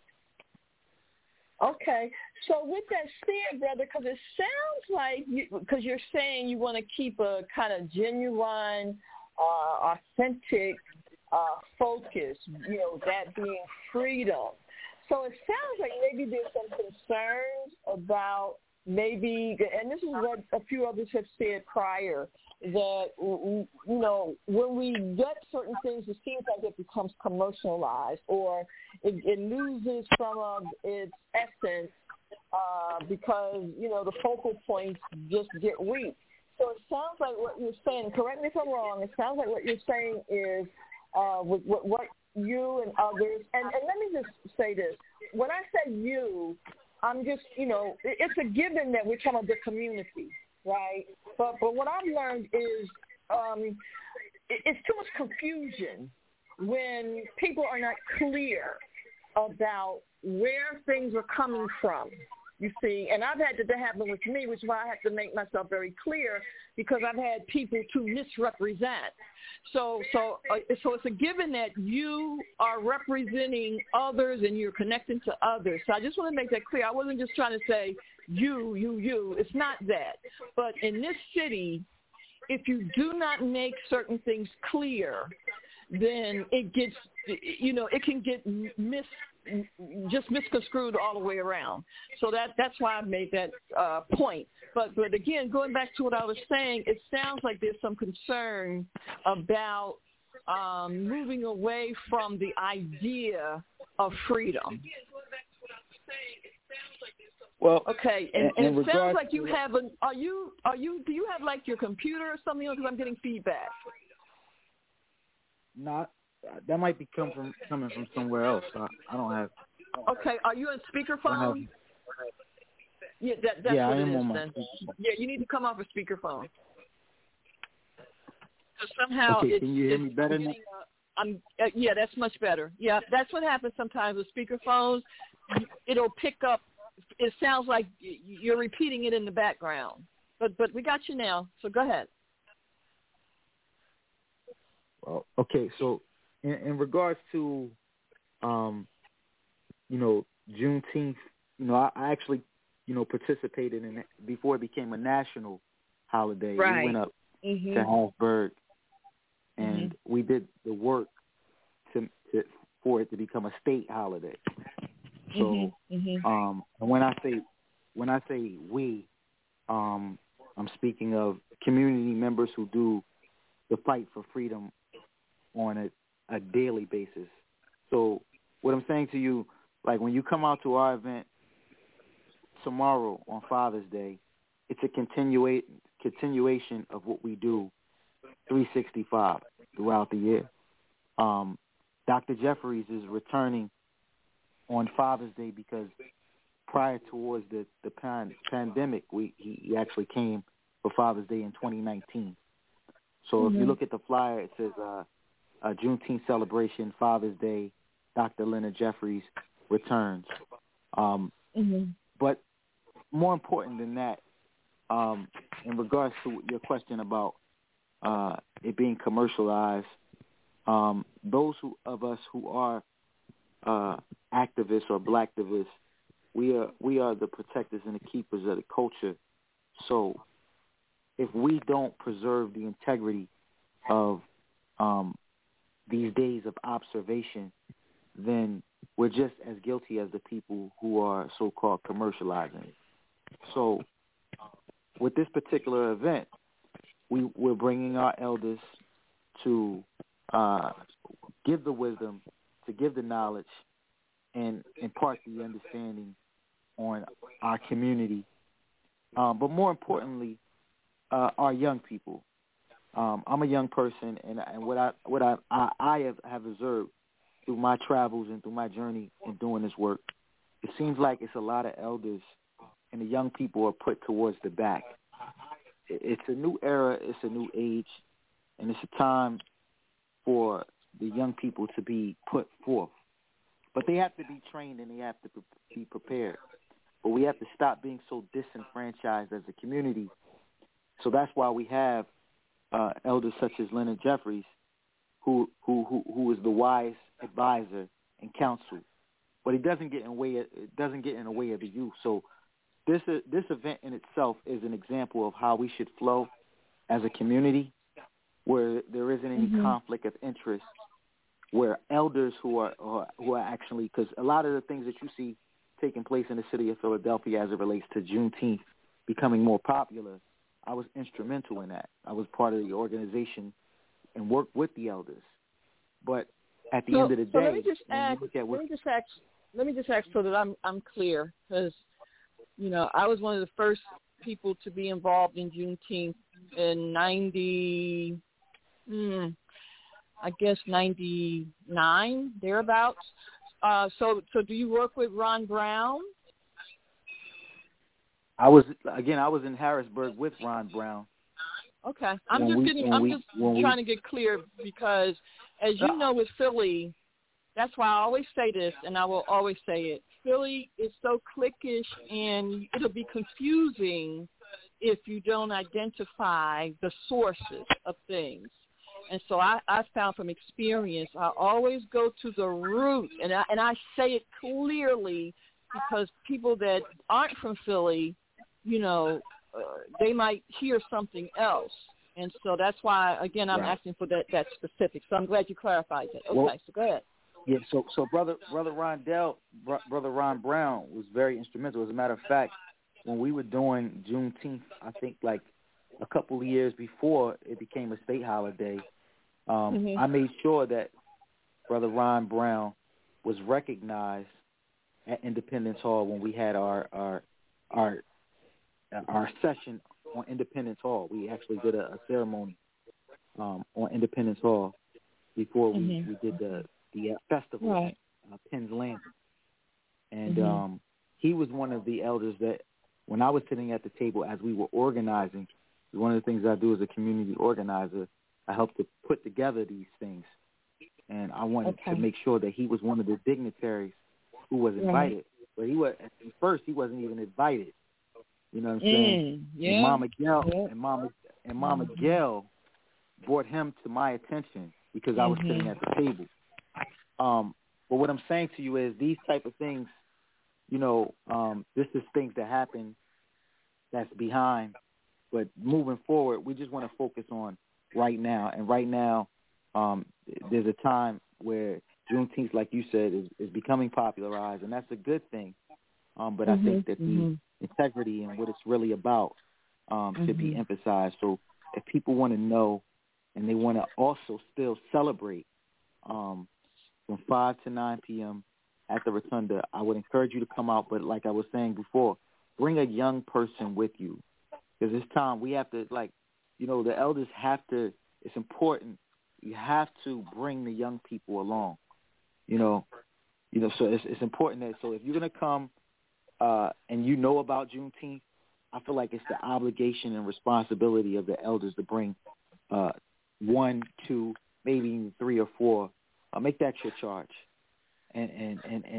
Okay. So with that said, brother, because it sounds like, because you, you're saying you want to keep a kind of genuine, uh, authentic Uh, focus, you know, that being freedom. So it sounds like maybe there's some concerns about maybe, and this is what a few others have said prior, that, you know, when we get certain things, it seems like it becomes commercialized or it, it loses some of its essence uh, because, you know, the focal points just get weak. So it sounds like what you're saying, correct me if I'm wrong, it sounds like what you're saying is Uh, with, with what you and others, and, and let me just say this. When I say you, I'm just, you know, it's a given that we're talking about the community, right? But but what I've learned is um, it, it's too much confusion when people are not clear about where things are coming from. You see, and I've had that happen with me, which is why I have to make myself very clear, because I've had people to misrepresent. So, so, uh, so it's a given that you are representing others and you're connecting to others. So I just want to make that clear. I wasn't just trying to say you, you, you. It's not that. But in this city, if you do not make certain things clear, then it gets, you know, it can get mis. just misconstrued all the way around. So that that's why I made that uh, point. But but again, going back to what I was saying, it sounds like there's some concern about um, moving away from the idea of freedom. Well, okay, and, in, and in it sounds like you to, have an. Are you are you? Do you have like your computer or something? Because I'm getting feedback. Not. That might be come from coming from somewhere else. I, I don't have. Okay, are you on speakerphone? Yeah, that, that's yeah, what I it am is on my then. speakerphone. Yeah, you need to come off a speakerphone. So somehow okay, it's, can you hear it's me better now? Uh, I'm, uh, yeah, that's much better. Yeah, that's what happens sometimes with speakerphones. It'll pick up. It sounds like you're repeating it in the background. But but we got you now, so go ahead. Well, okay, so in, in regards to, um, you know, Juneteenth, you know, I, I actually, you know, participated in it before it became a national holiday. Right. We went up mm-hmm. to Harrisburg, and mm-hmm. we did the work to, to for it to become a state holiday. So, mm-hmm. um, and when I say when I say we, um, I'm speaking of community members who do the fight for freedom on a, a daily basis. So what I'm saying to you, like when you come out to our event tomorrow on Father's Day, it's a continua- continuation of what we do three sixty-five throughout the year. Um, Doctor Jeffries is returning on Father's Day because prior towards the, the pan- pandemic, we he, he actually came for Father's Day in twenty nineteen. So mm-hmm. if you look at the flyer, it says uh, a Juneteenth celebration, Father's Day, Doctor Leonard Jeffries, returns. Um, mm-hmm. But more important than that, um, in regards to your question about uh, it being commercialized, um, those who, of us who are uh, activists or blacktivists, we are we are the protectors and the keepers of the culture. So if we don't preserve the integrity of um, these days of observation, then we're just as guilty as the people who are so-called commercializing it. So with this particular event, we, we're bringing our elders to uh, give the wisdom, to give the knowledge, and impart the understanding on our community. Um, but more importantly, uh, our young people. Um, I'm a young person, and, and what I what I, I, I have, have observed through my travels and through my journey in doing this work, it seems like it's a lot of elders and the young people are put towards the back. It's a new era, it's a new age, and it's a time for the young people to be put forth. But they have to be trained and they have to be prepared. But we have to stop being so disenfranchised as a community. So that's why we have uh, elders such as Leonard Jeffries, who who who, who is the wise advisor and counsel. But he doesn't get in way. It doesn't get in the way of the youth. So this uh, this event in itself is an example of how we should flow as a community, where there isn't any mm-hmm. conflict of interest, where elders who are, are who are actually, because a lot of the things that you see taking place in the city of Philadelphia as it relates to Juneteenth becoming more popular, I was instrumental in that. I was part of the organization and worked with the elders. But at the so, end of the so day, let me just ask. What, let me just ask. Let me just ask so that I'm I'm clear, because you know I was one of the first people to be involved in Juneteenth in ninety. Hmm, I guess ninety-nine, thereabouts. Uh, so, so do you work with Ron Brown? I was again. I was in Harrisburg with Ron Brown. Okay, I'm when just we, getting. I'm we, just we, trying to get clear because, as you know, with Philly, that's why I always say this, and I will always say it. Philly is so cliquish, and it'll be confusing if you don't identify the sources of things. And so I, I found from experience, I always go to the root, and I, and I say it clearly because people that aren't from Philly, you know, uh, they might hear something else. And so that's why, again, I'm right. asking for that, that specific. So I'm glad you clarified that. Okay, well, so go ahead. Yeah, so so brother brother Rondell, brother Ron Brown was very instrumental. As a matter of fact, when we were doing Juneteenth, I think like a couple of years before it became a state holiday, Um, mm-hmm. I made sure that Brother Ron Brown was recognized at Independence Hall when we had our our our, our session on Independence Hall. We actually did a, a ceremony um, on Independence Hall before we, mm-hmm. we did the the uh, festival, right. uh, Penn's Landing. And mm-hmm. um, he was one of the elders that, when I was sitting at the table as we were organizing, one of the things I do as a community organizer, I helped to put together these things, and I wanted okay. to make sure that he was one of the dignitaries who was invited. Right. But he was at first he wasn't even invited. You know what I'm saying? Mm, yeah. And Mama Gail yeah. and Mama and Mama mm-hmm. Gail brought him to my attention because mm-hmm. I was sitting at the table. Um, but what I'm saying to you is these type of things, you know, um, this is things that happen that's behind. But moving forward, we just want to focus on right now. And right now, um, there's a time where Juneteenth, like you said, is, is becoming popularized, and that's a good thing. Um, but mm-hmm, I think that mm-hmm. the integrity and what it's really about um, should mm-hmm. be emphasized. So if people want to know and they want to also still celebrate um, from five to nine p.m. at the Rotunda, I would encourage you to come out. But like I was saying before, bring a young person with you. Because this time we have to, like, you know, the elders have to, it's important, you have to bring the young people along, you know. You know, so it's, it's important that, so if you're going to come uh, and you know about Juneteenth, I feel like it's the obligation and responsibility of the elders to bring uh, one, two, maybe even three or four. Uh, make that your charge. And, and, and, and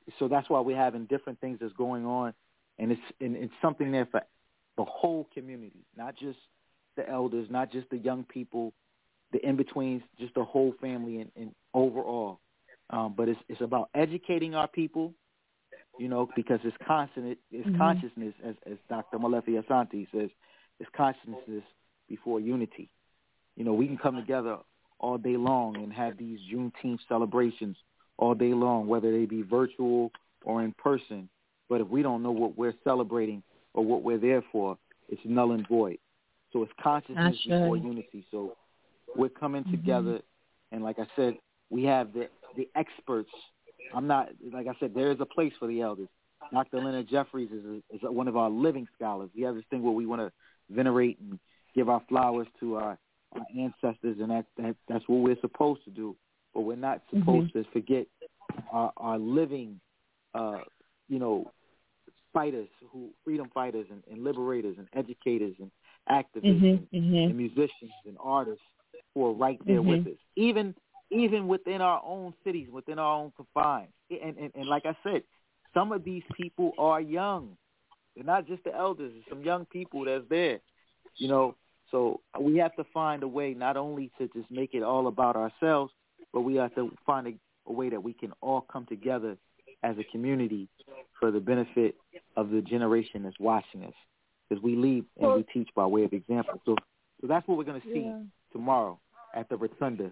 so that's why we're having different things that's going on, and it's and it's something there for the whole community, not just the elders, not just the young people, the in-betweens, just the whole family and, and overall. Um, but it's it's about educating our people, you know, because it's constant, it's mm-hmm. consciousness, as, as Doctor Molefi Asante says, it's consciousness before unity. You know, we can come together all day long and have these Juneteenth celebrations all day long, whether they be virtual or in person. But if we don't know what we're celebrating or what we're there for, it's null and void. So it's consciousness before unity. So we're coming mm-hmm. together, and like I said, we have the, the experts. I'm not, like I said, there is a place for the elders. Doctor Leonard Jeffries is, a, is a, one of our living scholars. We have this thing where we want to venerate and give our flowers to our, our ancestors, and that, that that's what we're supposed to do. But we're not supposed mm-hmm. to forget our, our living, uh, you know, fighters, who freedom fighters and, and liberators and educators and activists mm-hmm. and, mm-hmm. and musicians and artists who are right there mm-hmm. with us, even even within our own cities, within our own confines. And, and, and like I said, some of these people are young. They're not just the elders. There's some young people that's there, you know. So we have to find a way not only to just make it all about ourselves, but we have to find a, a way that we can all come together as a community for the benefit of the generation that's watching us, because we lead and we teach by way of example. So, so that's what we're going to see yeah. tomorrow at the Rotunda.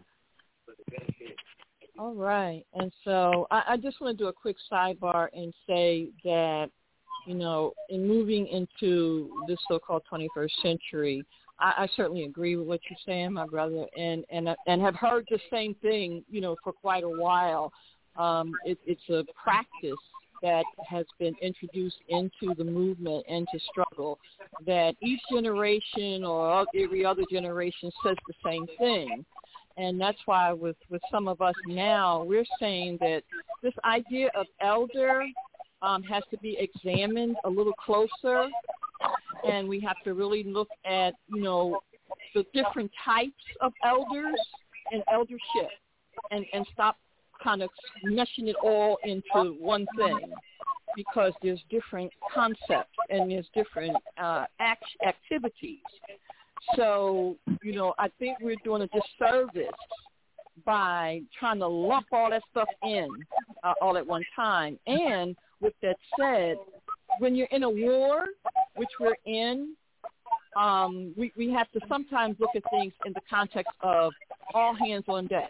All right. And so I, I just want to do a quick sidebar and say that, you know, in moving into this so-called twenty-first century, I, I certainly agree with what you're saying, my brother, and, and, and have heard the same thing, you know, for quite a while. Um, it, it's a practice that has been introduced into the movement and to struggle, that each generation or every other generation says the same thing. And that's why with, with some of us now, we're saying that this idea of elder um, has to be examined a little closer, and we have to really look at, you know, the different types of elders and eldership, and, and stop kind of meshing it all into one thing, because there's different concepts and there's different uh, act- activities. So, you know, I think we're doing a disservice by trying to lump all that stuff in uh, all at one time. And with that said, when you're in a war, which we're in, um, we, we have to sometimes look at things in the context of all hands on deck.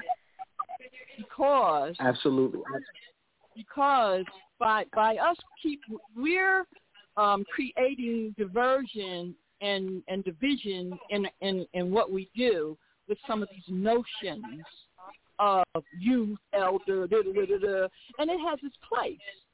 Because absolutely, because by by us keep we're um, creating diversion and, and division in, in in what we do with some of these notions of youth, elder, da, da, da, da, and it has its place.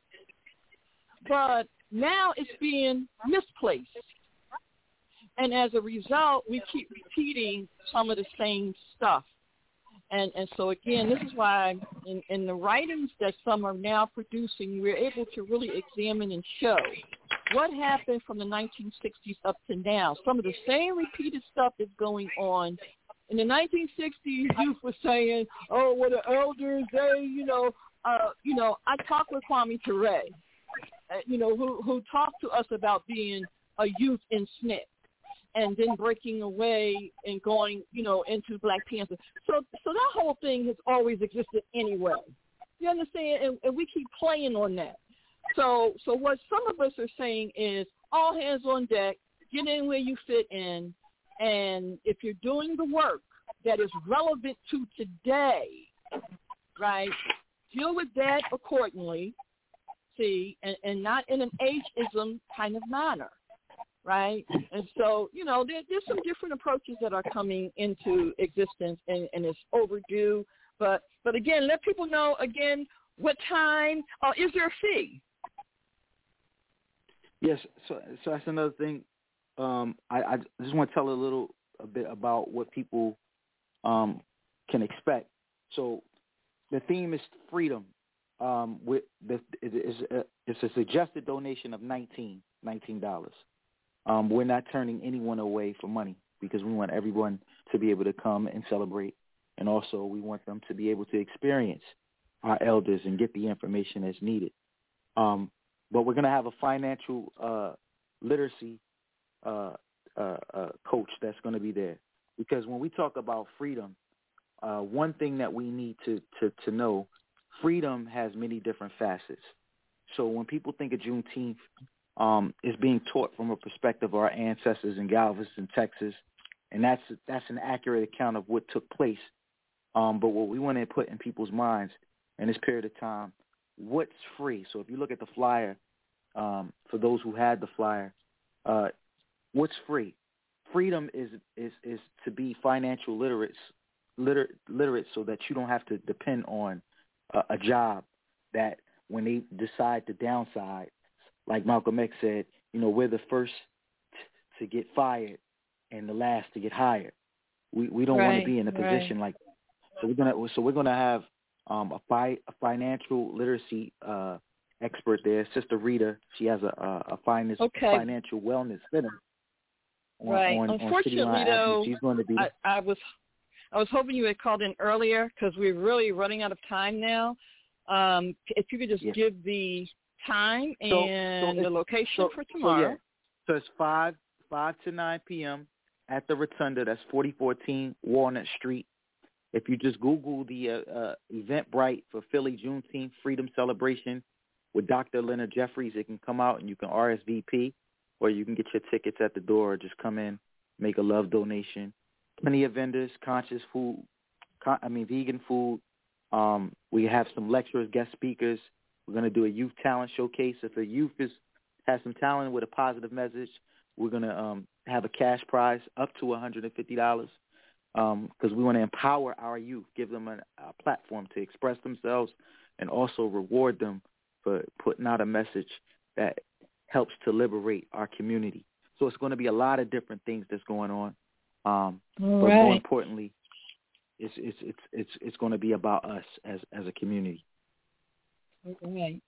But now it's being misplaced, and as a result, we keep repeating some of the same stuff. And and so, again, this is why in, in the writings that some are now producing, we're able to really examine and show what happened from the nineteen sixties up to now. Some of the same repeated stuff is going on. In the nineteen sixties, youth was saying, oh, well, the elders, they, you know, uh, you know, I talked with Kwame Ture, uh, you know, who, who talked to us about being a youth in S N C. And then breaking away and going, you know, into Black Panther. So so that whole thing has always existed anyway. You understand? And, and we keep playing on that. So so what some of us are saying is all hands on deck, get in where you fit in, and if you're doing the work that is relevant to today, right, deal with that accordingly, see, and, and not in an ageism kind of manner. Right? And so, you know, there, there's some different approaches that are coming into existence, and, and it's overdue. But, but again, let people know, again, what time, uh, is there a fee? Yes, so so that's another thing. Um, I, I just want to tell a little a bit about what people um, can expect. So the theme is freedom. Um, with the, it is a, it's a suggested donation of nineteen dollars. Um, we're not turning anyone away for money, because we want everyone to be able to come and celebrate, and also we want them to be able to experience our elders and get the information that's needed. Um, but we're going to have a financial uh, literacy uh, uh, uh, coach that's going to be there. Because when we talk about freedom, uh, one thing that we need to, to, to know, freedom has many different facets. So when people think of Juneteenth, um, it's being taught from a perspective of our ancestors in Galveston, Texas, and that's that's an accurate account of what took place. Um, but what we want to put in people's minds in this period of time, what's free? So if you look at the flyer, um, for those who had the flyer, uh, what's free? Freedom is is is to be financial literate, liter, literate, so that you don't have to depend on a, a job that when they decide to downside, like Malcolm X said, you know, we're the first t- to get fired and the last to get hired. We we don't right, want to be in a position right. like that. So we're gonna so we're gonna have um, a, fi- a financial literacy uh, expert there, Sister Rita. She has a a, a finance, okay. financial wellness center. On, right. On, Unfortunately, on though, she's going to be. I, I was I was hoping you had called in earlier because we're really running out of time now. Um, if you could just yeah. give the time so, and so the location so, for tomorrow. So, yeah. so it's five five to nine p.m. at the Rotunda. That's forty fourteen Walnut Street. If you just Google the uh, uh, Eventbrite for Philly Juneteenth Freedom Celebration with Doctor Leonard Jeffries, it can come out and you can R S V P, or you can get your tickets at the door, or just come in, make a love donation. Plenty of vendors, conscious food, con- I mean vegan food. Um, we have some lecturers, guest speakers. We're going to do a youth talent showcase. If a youth is has some talent with a positive message, we're going to um, have a cash prize up to one hundred fifty dollars because um, we want to empower our youth, give them a, a platform to express themselves, and also reward them for putting out a message that helps to liberate our community. So it's going to be a lot of different things that's going on. Um, All but right. more importantly, it's it's it's it's it's going to be about us as as a community. All right.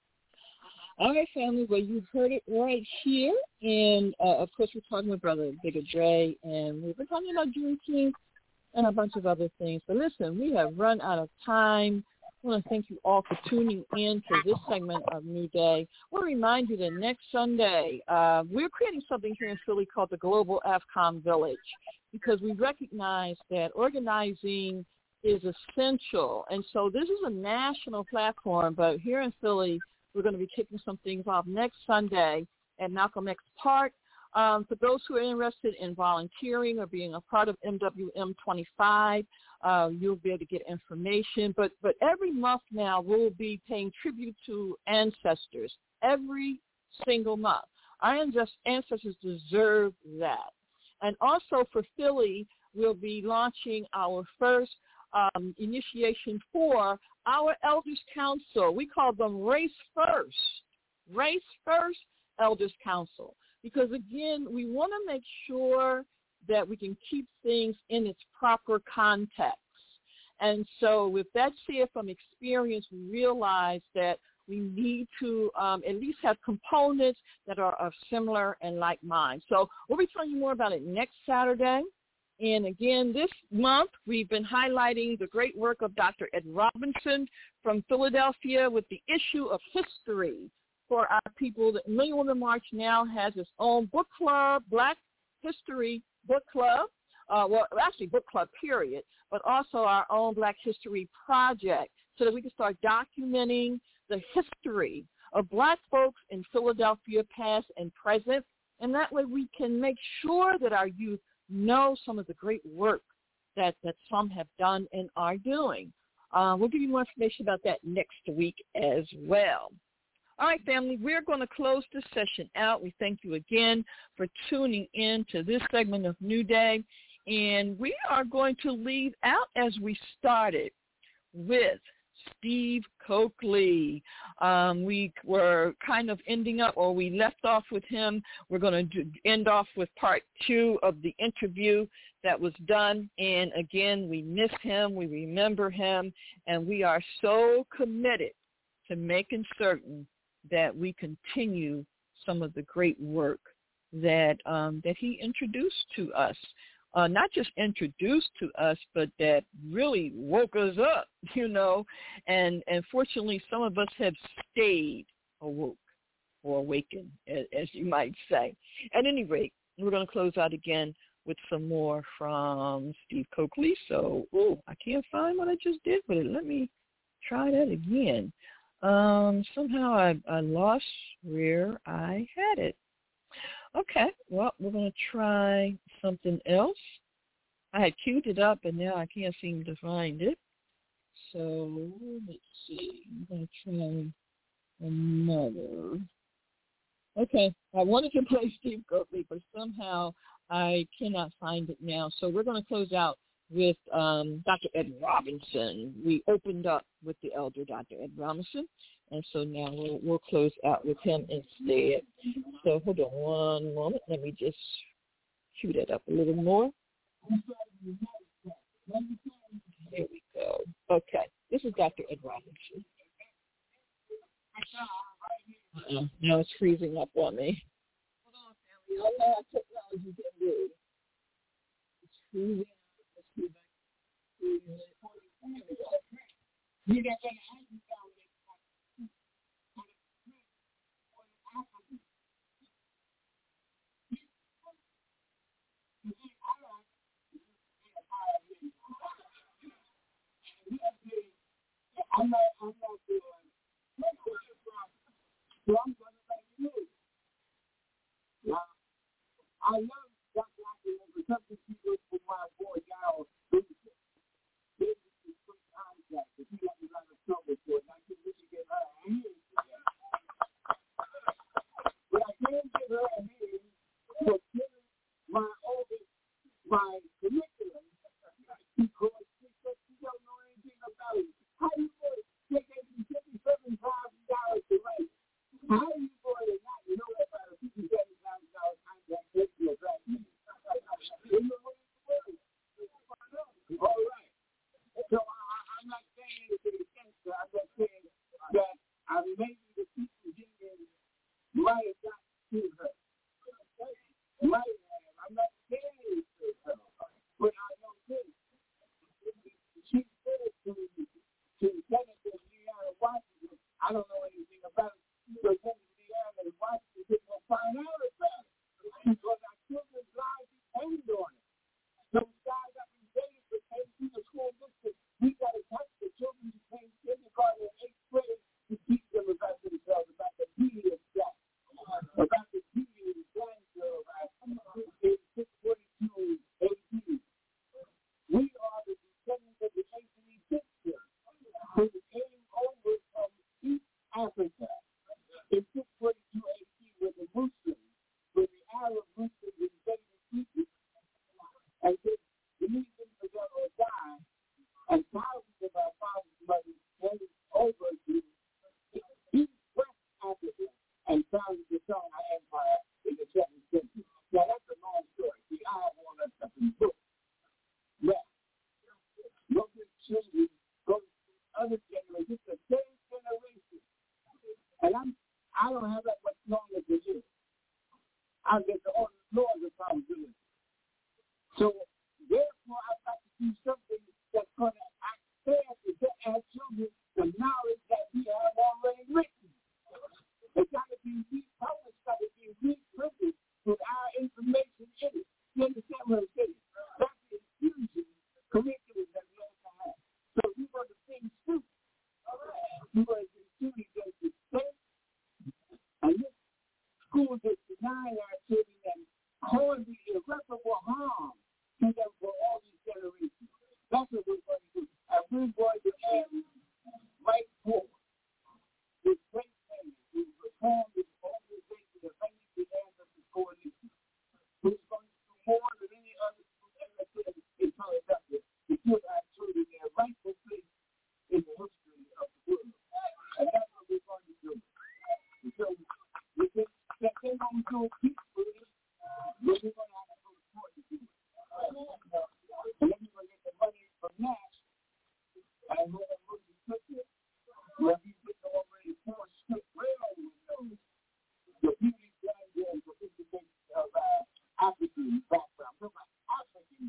All right, family. Well, you heard it right here, and uh, of course, we're talking with Brother Bigger Dre, and we've been talking about Juneteenth and a bunch of other things. But listen, we have run out of time. I want to thank you all for tuning in to this segment of New Day. I want to remind you that next Sunday, uh, we're creating something here in Philly called the Global AFCOM Village, because we recognize that organizing is essential. And so this is a national platform, but here in Philly, we're going to be kicking some things off next Sunday at Malcolm X Park. Um, for those who are interested in volunteering or being a part of M W M twenty-five, uh, you'll be able to get information. But but every month now, we'll be paying tribute to ancestors every single month. Our ancestors deserve that. And also for Philly, we'll be launching our first um, initiation for our Elders Council. We call them Race First, Race First Elders Council. Because, again, we want to make sure that we can keep things in its proper context. And so with that said, from experience, we realize that we need to um, at least have components that are of similar and like mind. So we'll be telling you more about it next Saturday. And, again, this month we've been highlighting the great work of Doctor Ed Robinson from Philadelphia with the issue of history for our people. The Million Woman March now has its own book club, Black History Book Club, uh, well, actually book club, period, but also our own Black History Project so that we can start documenting the history of Black folks in Philadelphia, past and present, and that way we can make sure that our youth know some of the great work that, that some have done and are doing. Uh, we'll give you more information about that next week as well. All right, family, we're going to close this session out. We thank you again for tuning in to this segment of New Day. And we are going to leave out as we started with Steve Coakley. Um, we were kind of ending up, or we left off with him. We're going to do, end off with part two of the interview that was done. And again, we miss him. We remember him. And we are so committed to making certain that we continue some of the great work that um, that he introduced to us. uh, not just introduced to us, but that really woke us up, you know. And, and fortunately, some of us have stayed awoke or awakened, as, as you might say. At any rate, we're going to close out again with some more from Steve Coakley. So, oh, I can't find what I just did with it. Let me try that again. Um, somehow I, I lost where I had it. Okay, well, we're going to try something else. I had queued it up, and now I can't seem to find it. So let's see. I'm going to try another. Okay, I wanted to play Steve Coakley, but somehow I cannot find it now. So we're going to close out with um, Doctor Ed Robinson. We opened up with the elder Doctor Ed Robinson, and so now we'll, we'll close out with him instead. So hold on one moment. Let me just cue that up a little more. There we go. Okay, this is Doctor Ed Robinson. Uh-uh. Now it's freezing up on me. Hold on, family. I know how technology can do. It's freezing. Let's see if I can freeze it. There we go. You got that ice down there. I'm not, I'm not doing so I'm going to let you know. Now, I love Doctor Ackerman for something she did for my boy, Yao. This is the quick contact. If he hasn't got a trouble for it, I think we should get her a hand. But I can't give her a hand for killing my oldest, my curriculum, because she said she don't know anything about it. How you going to take fifty-seven thousand dollars to write? How are you going to not know about a fifty-seven thousand dollars contract that you're writing? All right. So I, I'm not saying anything against her. I'm just saying that I maybe the people getting might have got to her. Might have. I'm not saying anything to her. But I know this. She said it to me. To Senator Leanna Washington. I don't know anything about it. So Senator Leanna Washington didn't find out about it. Because our children's lives depend on it. Those guys up in Vegas that came through the school district, we got to touch the children who came kindergarten and eighth grade to teach them about themselves, about the beauty of that, about the beauty of the grandeur, right? In six forty-two A D. We are the descendants of the ancient Egyptians who came over from East Africa in six forty-two A D with the Muslims, with the Arab Muslims invaded Egypt, and said, we need them to go or die, and thousands of our fathers and mothers came over to East West Africa and founded the Songhai Empire in the seventh century. Now, that's a long story. See, I have all that stuff in the book. Now, look at children, go to other generations, it's the same generation. And I'm, I don't have that much longer to live. I'll get the all the laws of probability. So, therefore, I've got to do something that's going to expand to get our children the knowledge that we have already written. It's got to be republished, got to be reprinted with our information in it. You understand what I'm saying? That's the infusion curriculum that we also have. So we're going to sing suit. We're going to sing suit against the state. And this school is denying our children and causing irreparable harm to them for all these generations. That's what we're going to do. And we're going to end right forward with great things. We reform this organization of any demands of the coalition. We're going to do more than any other school ever did in Philadelphia to give our children their rightful place in the history of the world. And that's what we're going to do. So we can set them on to it peacefully, but we're going to have to go to court to do it. And then we're going to get the money from Nash, and we're going to move to Twitter, where we get the already four strip railroad knows the beauty grandeur and sophistication of uh, African background. We're about African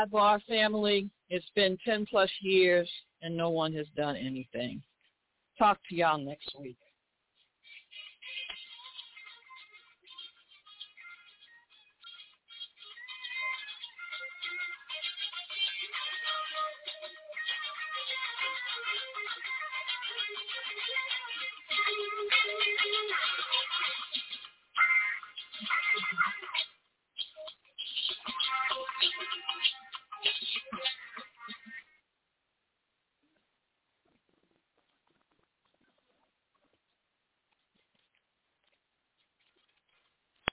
Sidebar family, it's been ten plus years and no one has done anything. Talk to y'all next week.